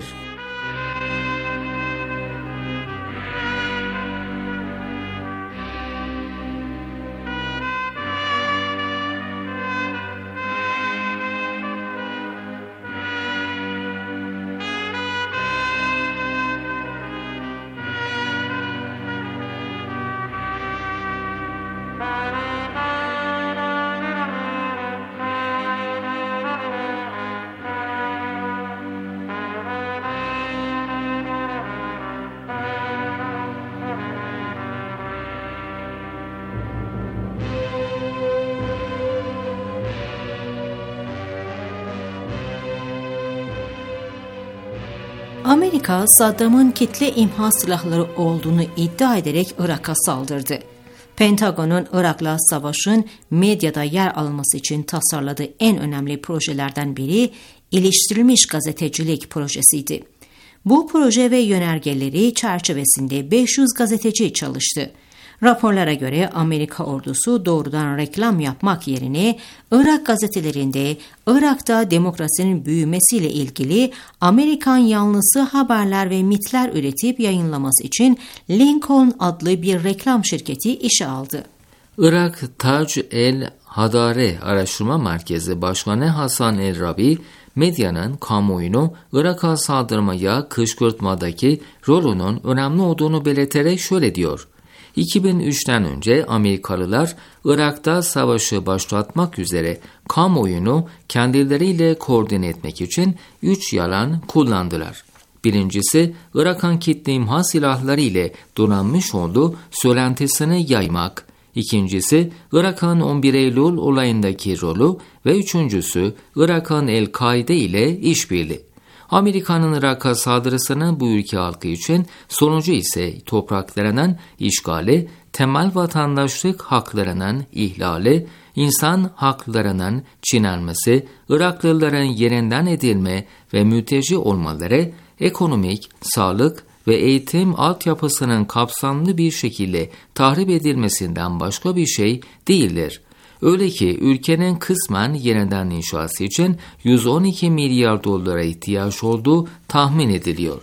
Amerika, Saddam'ın kitle imha silahları olduğunu iddia ederek Irak'a saldırdı. Pentagon'un Irak'la savaşın medyada yer alması için tasarladığı en önemli projelerden biri İliştirilmiş gazetecilik projesiydi. Bu proje ve yönergeleri çerçevesinde 500 gazeteci çalıştı. Raporlara göre Amerika ordusu doğrudan reklam yapmak yerine Irak gazetelerinde Irak'ta demokrasinin büyümesiyle ilgili Amerikan yanlısı haberler ve mitler üretip yayınlaması için Lincoln adlı bir reklam şirketi işe aldı. Irak Tac el Hadare Araştırma Merkezi Başkanı Hasan El Rabi, medyanın kamuoyunu Irak'a saldırmaya kışkırtmadaki rolünün önemli olduğunu belirterek şöyle diyor: 2003'ten önce Amerikalılar Irak'ta savaşı başlatmak üzere kamuoyunu kendileriyle koordine etmek için 3 yalan kullandılar. Birincisi, Irak'ın kitle imha silahları ile donanmış olduğu söylentisini yaymak. İkincisi, Irak'ın 11 Eylül olayındaki rolü ve üçüncüsü, Irak'ın El-Kaide ile işbirliği. Amerika'nın Irak'a saldırısının bu ülke halkı için sonucu ise topraklarının işgali, temel vatandaşlık haklarının ihlali, insan haklarının çiğnenmesi, Iraklıların yerinden edilme ve mülteci olmaları, ekonomik, sağlık ve eğitim altyapısının kapsamlı bir şekilde tahrip edilmesinden başka bir şey değildir. Öyle ki ülkenin kısmen yeniden inşası için 112 milyar dolara ihtiyaç olduğu tahmin ediliyor.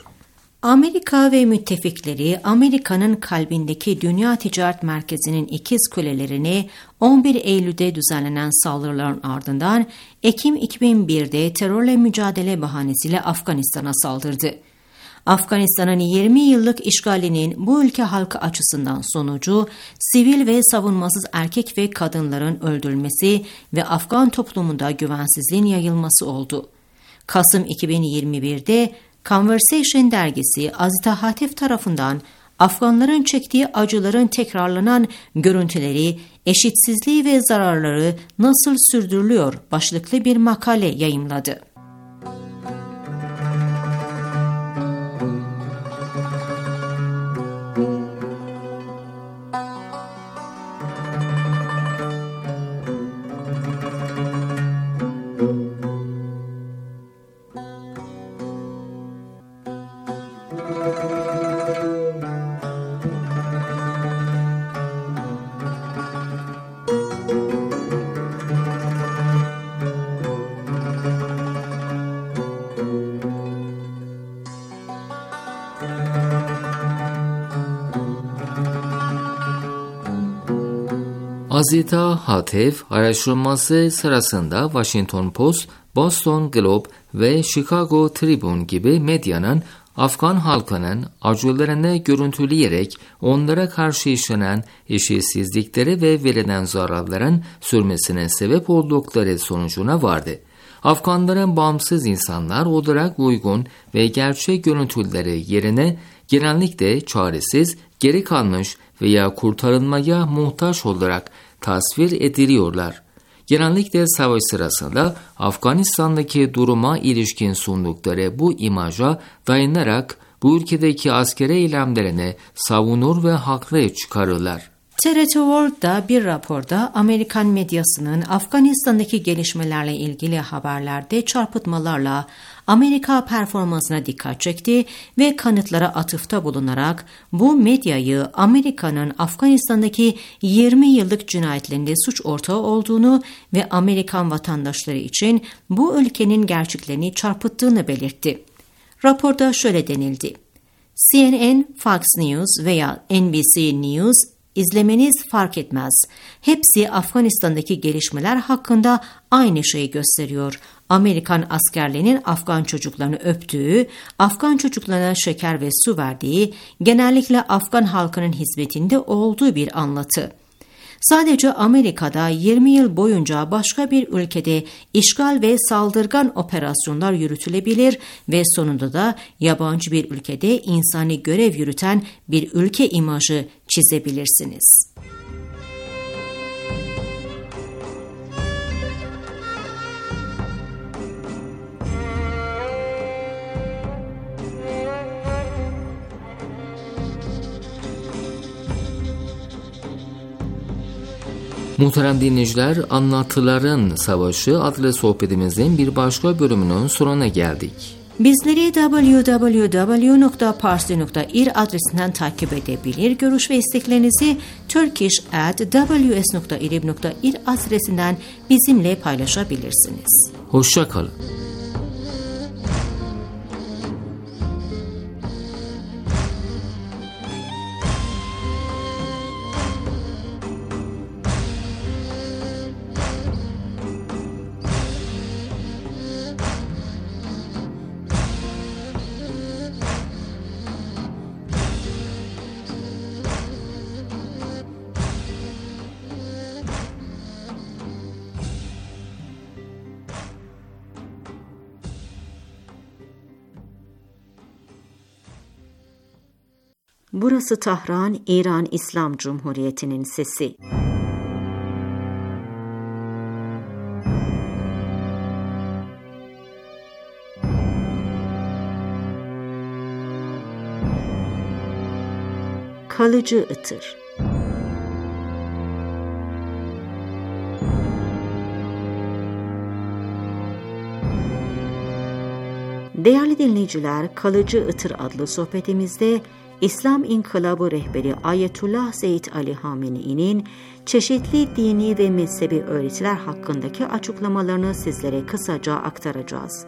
Amerika ve müttefikleri Amerika'nın kalbindeki Dünya Ticaret Merkezi'nin ikiz kulelerine 11 Eylül'de düzenlenen saldırıların ardından Ekim 2001'de terörle mücadele bahanesiyle Afganistan'a saldırdı. Afganistan'ın 20 yıllık işgalinin bu ülke halkı açısından sonucu sivil ve savunmasız erkek ve kadınların öldürülmesi ve Afgan toplumunda güvensizliğin yayılması oldu. Kasım 2021'de Conversation dergisi Azita Hatef tarafından Afganların çektiği acıların tekrarlanan görüntüleri, eşitsizliği ve zararları nasıl sürdürülüyor başlıklı bir makale yayımladı. Azita Hatef araştırması sırasında Washington Post, Boston Globe ve Chicago Tribune gibi medyanın Afgan halkının acılarını görüntüleyerek onlara karşı işlenen eşitsizlikleri ve verilen zararların sürmesine sebep oldukları sonucuna vardı. Afganların bağımsız insanlar olarak uygun ve gerçek görüntüleri yerine genellikle çaresiz, geri kalmış veya kurtarılmaya muhtaç olarak tasvir ediliyorlar. Genellikle savaş sırasında Afganistan'daki duruma ilişkin sundukları bu imaja dayanarak bu ülkedeki askeri eylemlerini savunur ve haklı çıkarırlar. TRT World'da bir raporda Amerikan medyasının Afganistan'daki gelişmelerle ilgili haberlerde çarpıtmalarla Amerika performansına dikkat çekti ve kanıtlara atıfta bulunarak bu medyayı Amerika'nın Afganistan'daki 20 yıllık cinayetlerinde suç ortağı olduğunu ve Amerikan vatandaşları için bu ülkenin gerçeklerini çarpıttığını belirtti. Raporda şöyle denildi: CNN, Fox News veya NBC News İzlemeniz fark etmez. Hepsi Afganistan'daki gelişmeler hakkında aynı şeyi gösteriyor. Amerikan askerlerinin Afgan çocuklarını öptüğü, Afgan çocuklarına şeker ve su verdiği, genellikle Afgan halkının hizmetinde olduğu bir anlatı. Sadece Amerika'da 20 yıl boyunca başka bir ülkede işgal ve saldırgan operasyonlar yürütülebilir ve sonunda da yabancı bir ülkede insani görev yürüten bir ülke imajı çizebilirsiniz. Muhterem dinleyiciler, Anlatıların Savaşı adlı sohbetimizin bir başka bölümünün sonuna geldik. Bizleri www.parsi.ir adresinden takip edebilir, görüş ve isteklerinizi turkish@ws.irib.ir adresinden bizimle paylaşabilirsiniz. Hoşça kalın. Burası Tahran, İran İslam Cumhuriyeti'nin sesi. Kalıcı ıtır. Değerli dinleyiciler, Kalıcı Itır adlı sohbetimizde İslam İnkılabı rehberi Ayetullah Seyyid Ali Hamenei'nin çeşitli dini ve mezhebi öğretiler hakkındaki açıklamalarını sizlere kısaca aktaracağız.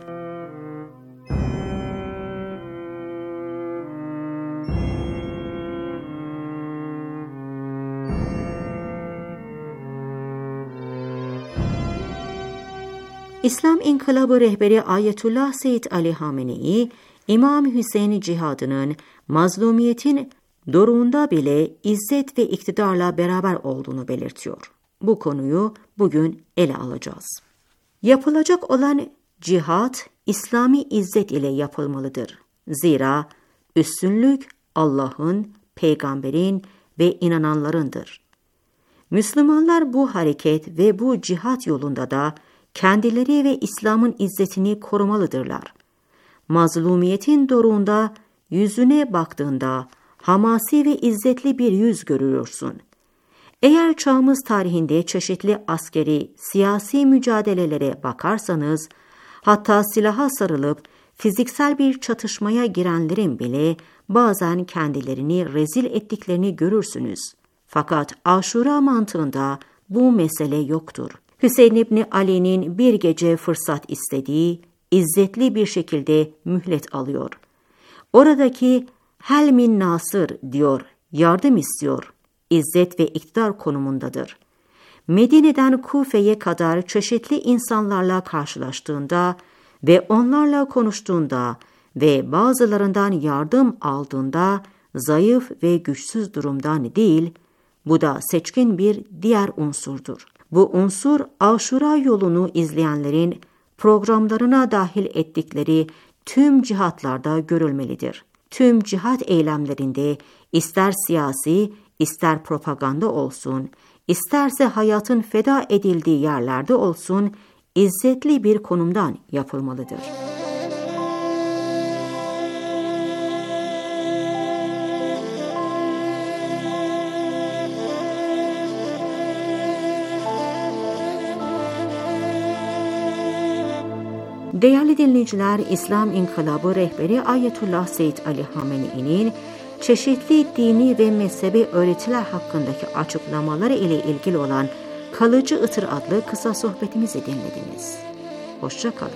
İslam İnkılabı rehberi Ayetullah Seyyid Ali Hamenei, İmam Hüseyin cihadının mazlumiyetin doruğunda bile izzet ve iktidarla beraber olduğunu belirtiyor. Bu konuyu bugün ele alacağız. Yapılacak olan cihat, İslami izzet ile yapılmalıdır. Zira üstünlük Allah'ın, peygamberin ve inananlarındır. Müslümanlar bu hareket ve bu cihat yolunda da kendileri ve İslam'ın izzetini korumalıdırlar. Mazlumiyetin doruğunda yüzüne baktığında hamasi ve izzetli bir yüz görüyorsun. Eğer çağımız tarihinde çeşitli askeri, siyasi mücadelelere bakarsanız, hatta silaha sarılıp fiziksel bir çatışmaya girenlerin bile bazen kendilerini rezil ettiklerini görürsünüz. Fakat Aşura mantığında bu mesele yoktur. Hüseyin İbni Ali'nin bir gece fırsat istediği, izzetli bir şekilde mühlet alıyor. Oradaki hel min nasır diyor, yardım istiyor, izzet ve iktidar konumundadır. Medine'den Kufe'ye kadar çeşitli insanlarla karşılaştığında ve onlarla konuştuğunda ve bazılarından yardım aldığında zayıf ve güçsüz durumdan değil, bu da seçkin bir diğer unsurdur. Bu unsur Aşura yolunu izleyenlerin programlarına dahil ettikleri tüm cihatlarda görülmelidir. Tüm cihat eylemlerinde ister siyasi, ister propaganda olsun, isterse hayatın feda edildiği yerlerde olsun, izzetli bir konumdan yapılmalıdır. Değerli dinleyiciler, İslam İnkılabı rehberi Ayetullah Seyyid Ali Hamenei'nin çeşitli dini ve mezhebi öğretiler hakkındaki açıklamaları ile ilgili olan Kalıcı Itır adlı kısa sohbetimizi dinlediniz. Hoşça kalın.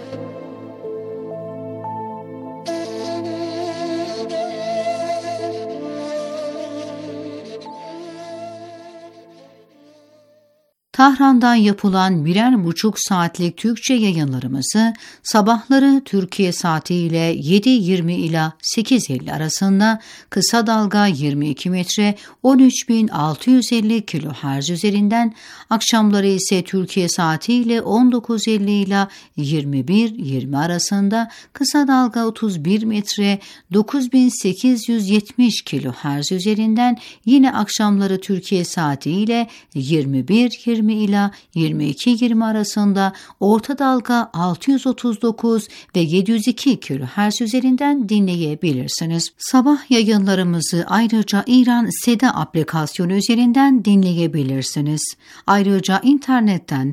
Tahran'dan yapılan 1,5 saatlik Türkçe yayınlarımızı sabahları Türkiye saatiyle 7.20 ila 8.50 arasında kısa dalga 22 metre 13.650 kHz üzerinden, akşamları ise Türkiye saatiyle 19.50 ila 21.20 arasında kısa dalga 31 metre 9.870 kHz üzerinden, yine akşamları Türkiye saatiyle 21.20 20 ila 22.20 arasında orta dalga 639 ve 702 kHz üzerinden dinleyebilirsiniz. Sabah yayınlarımızı ayrıca İran Seda aplikasyonu üzerinden dinleyebilirsiniz. Ayrıca internetten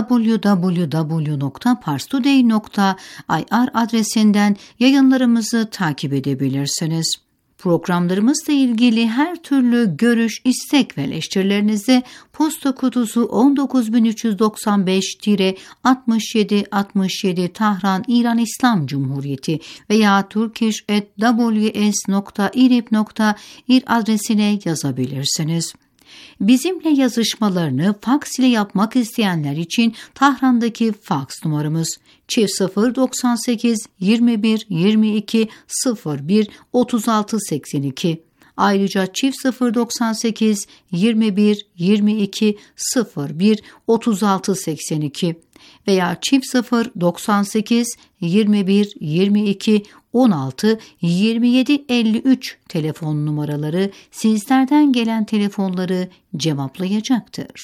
www.parstoday.ir adresinden yayınlarımızı takip edebilirsiniz. Programlarımızla ilgili her türlü görüş, istek ve eleştirilerinizi posta kutusu 19365-6767 Tahran, İran İslam Cumhuriyeti veya turkish@ws.irib.ir adresine yazabilirsiniz. Bizimle yazışmalarını faks ile yapmak isteyenler için Tahran'daki faks numaramız +098 21 22 01 36 82. Ayrıca +098 21 22 01 36 82 veya +098 21 22 16 27 53 telefon numaraları sizlerden gelen telefonları cevaplayacaktır.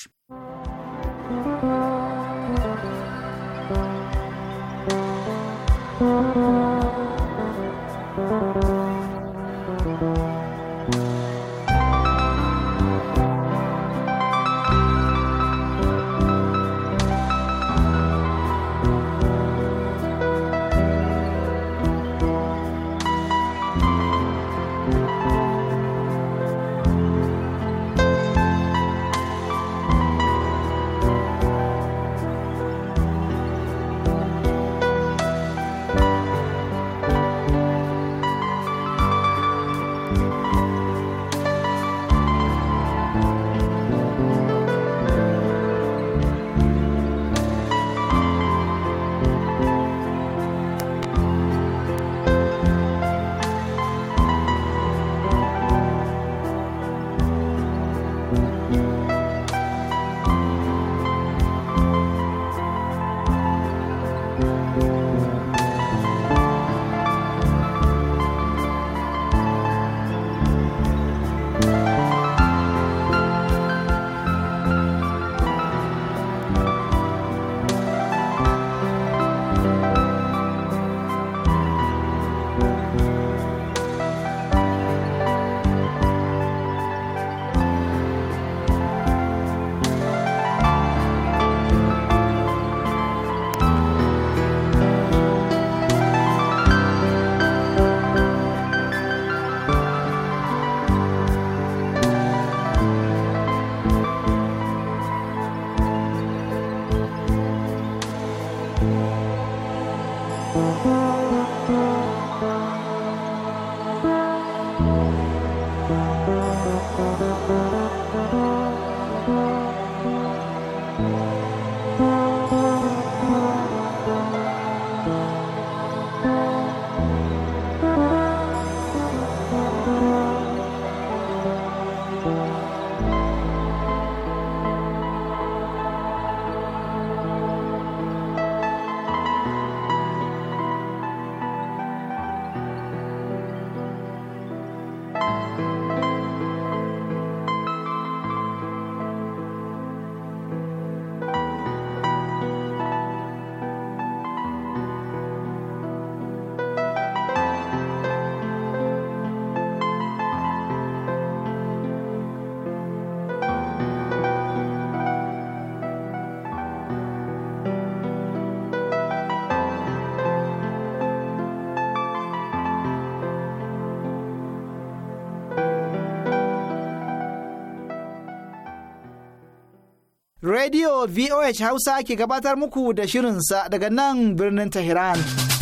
Radio VOH Hausa ke gabatar muku da shirinsa daga nan birnin Tehran.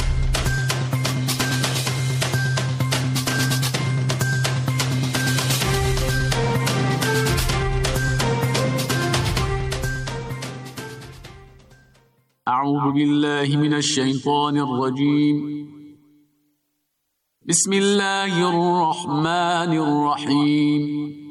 أعوذ بالله من الشيطان الرجيم. بسم الله الرحمن الرحيم.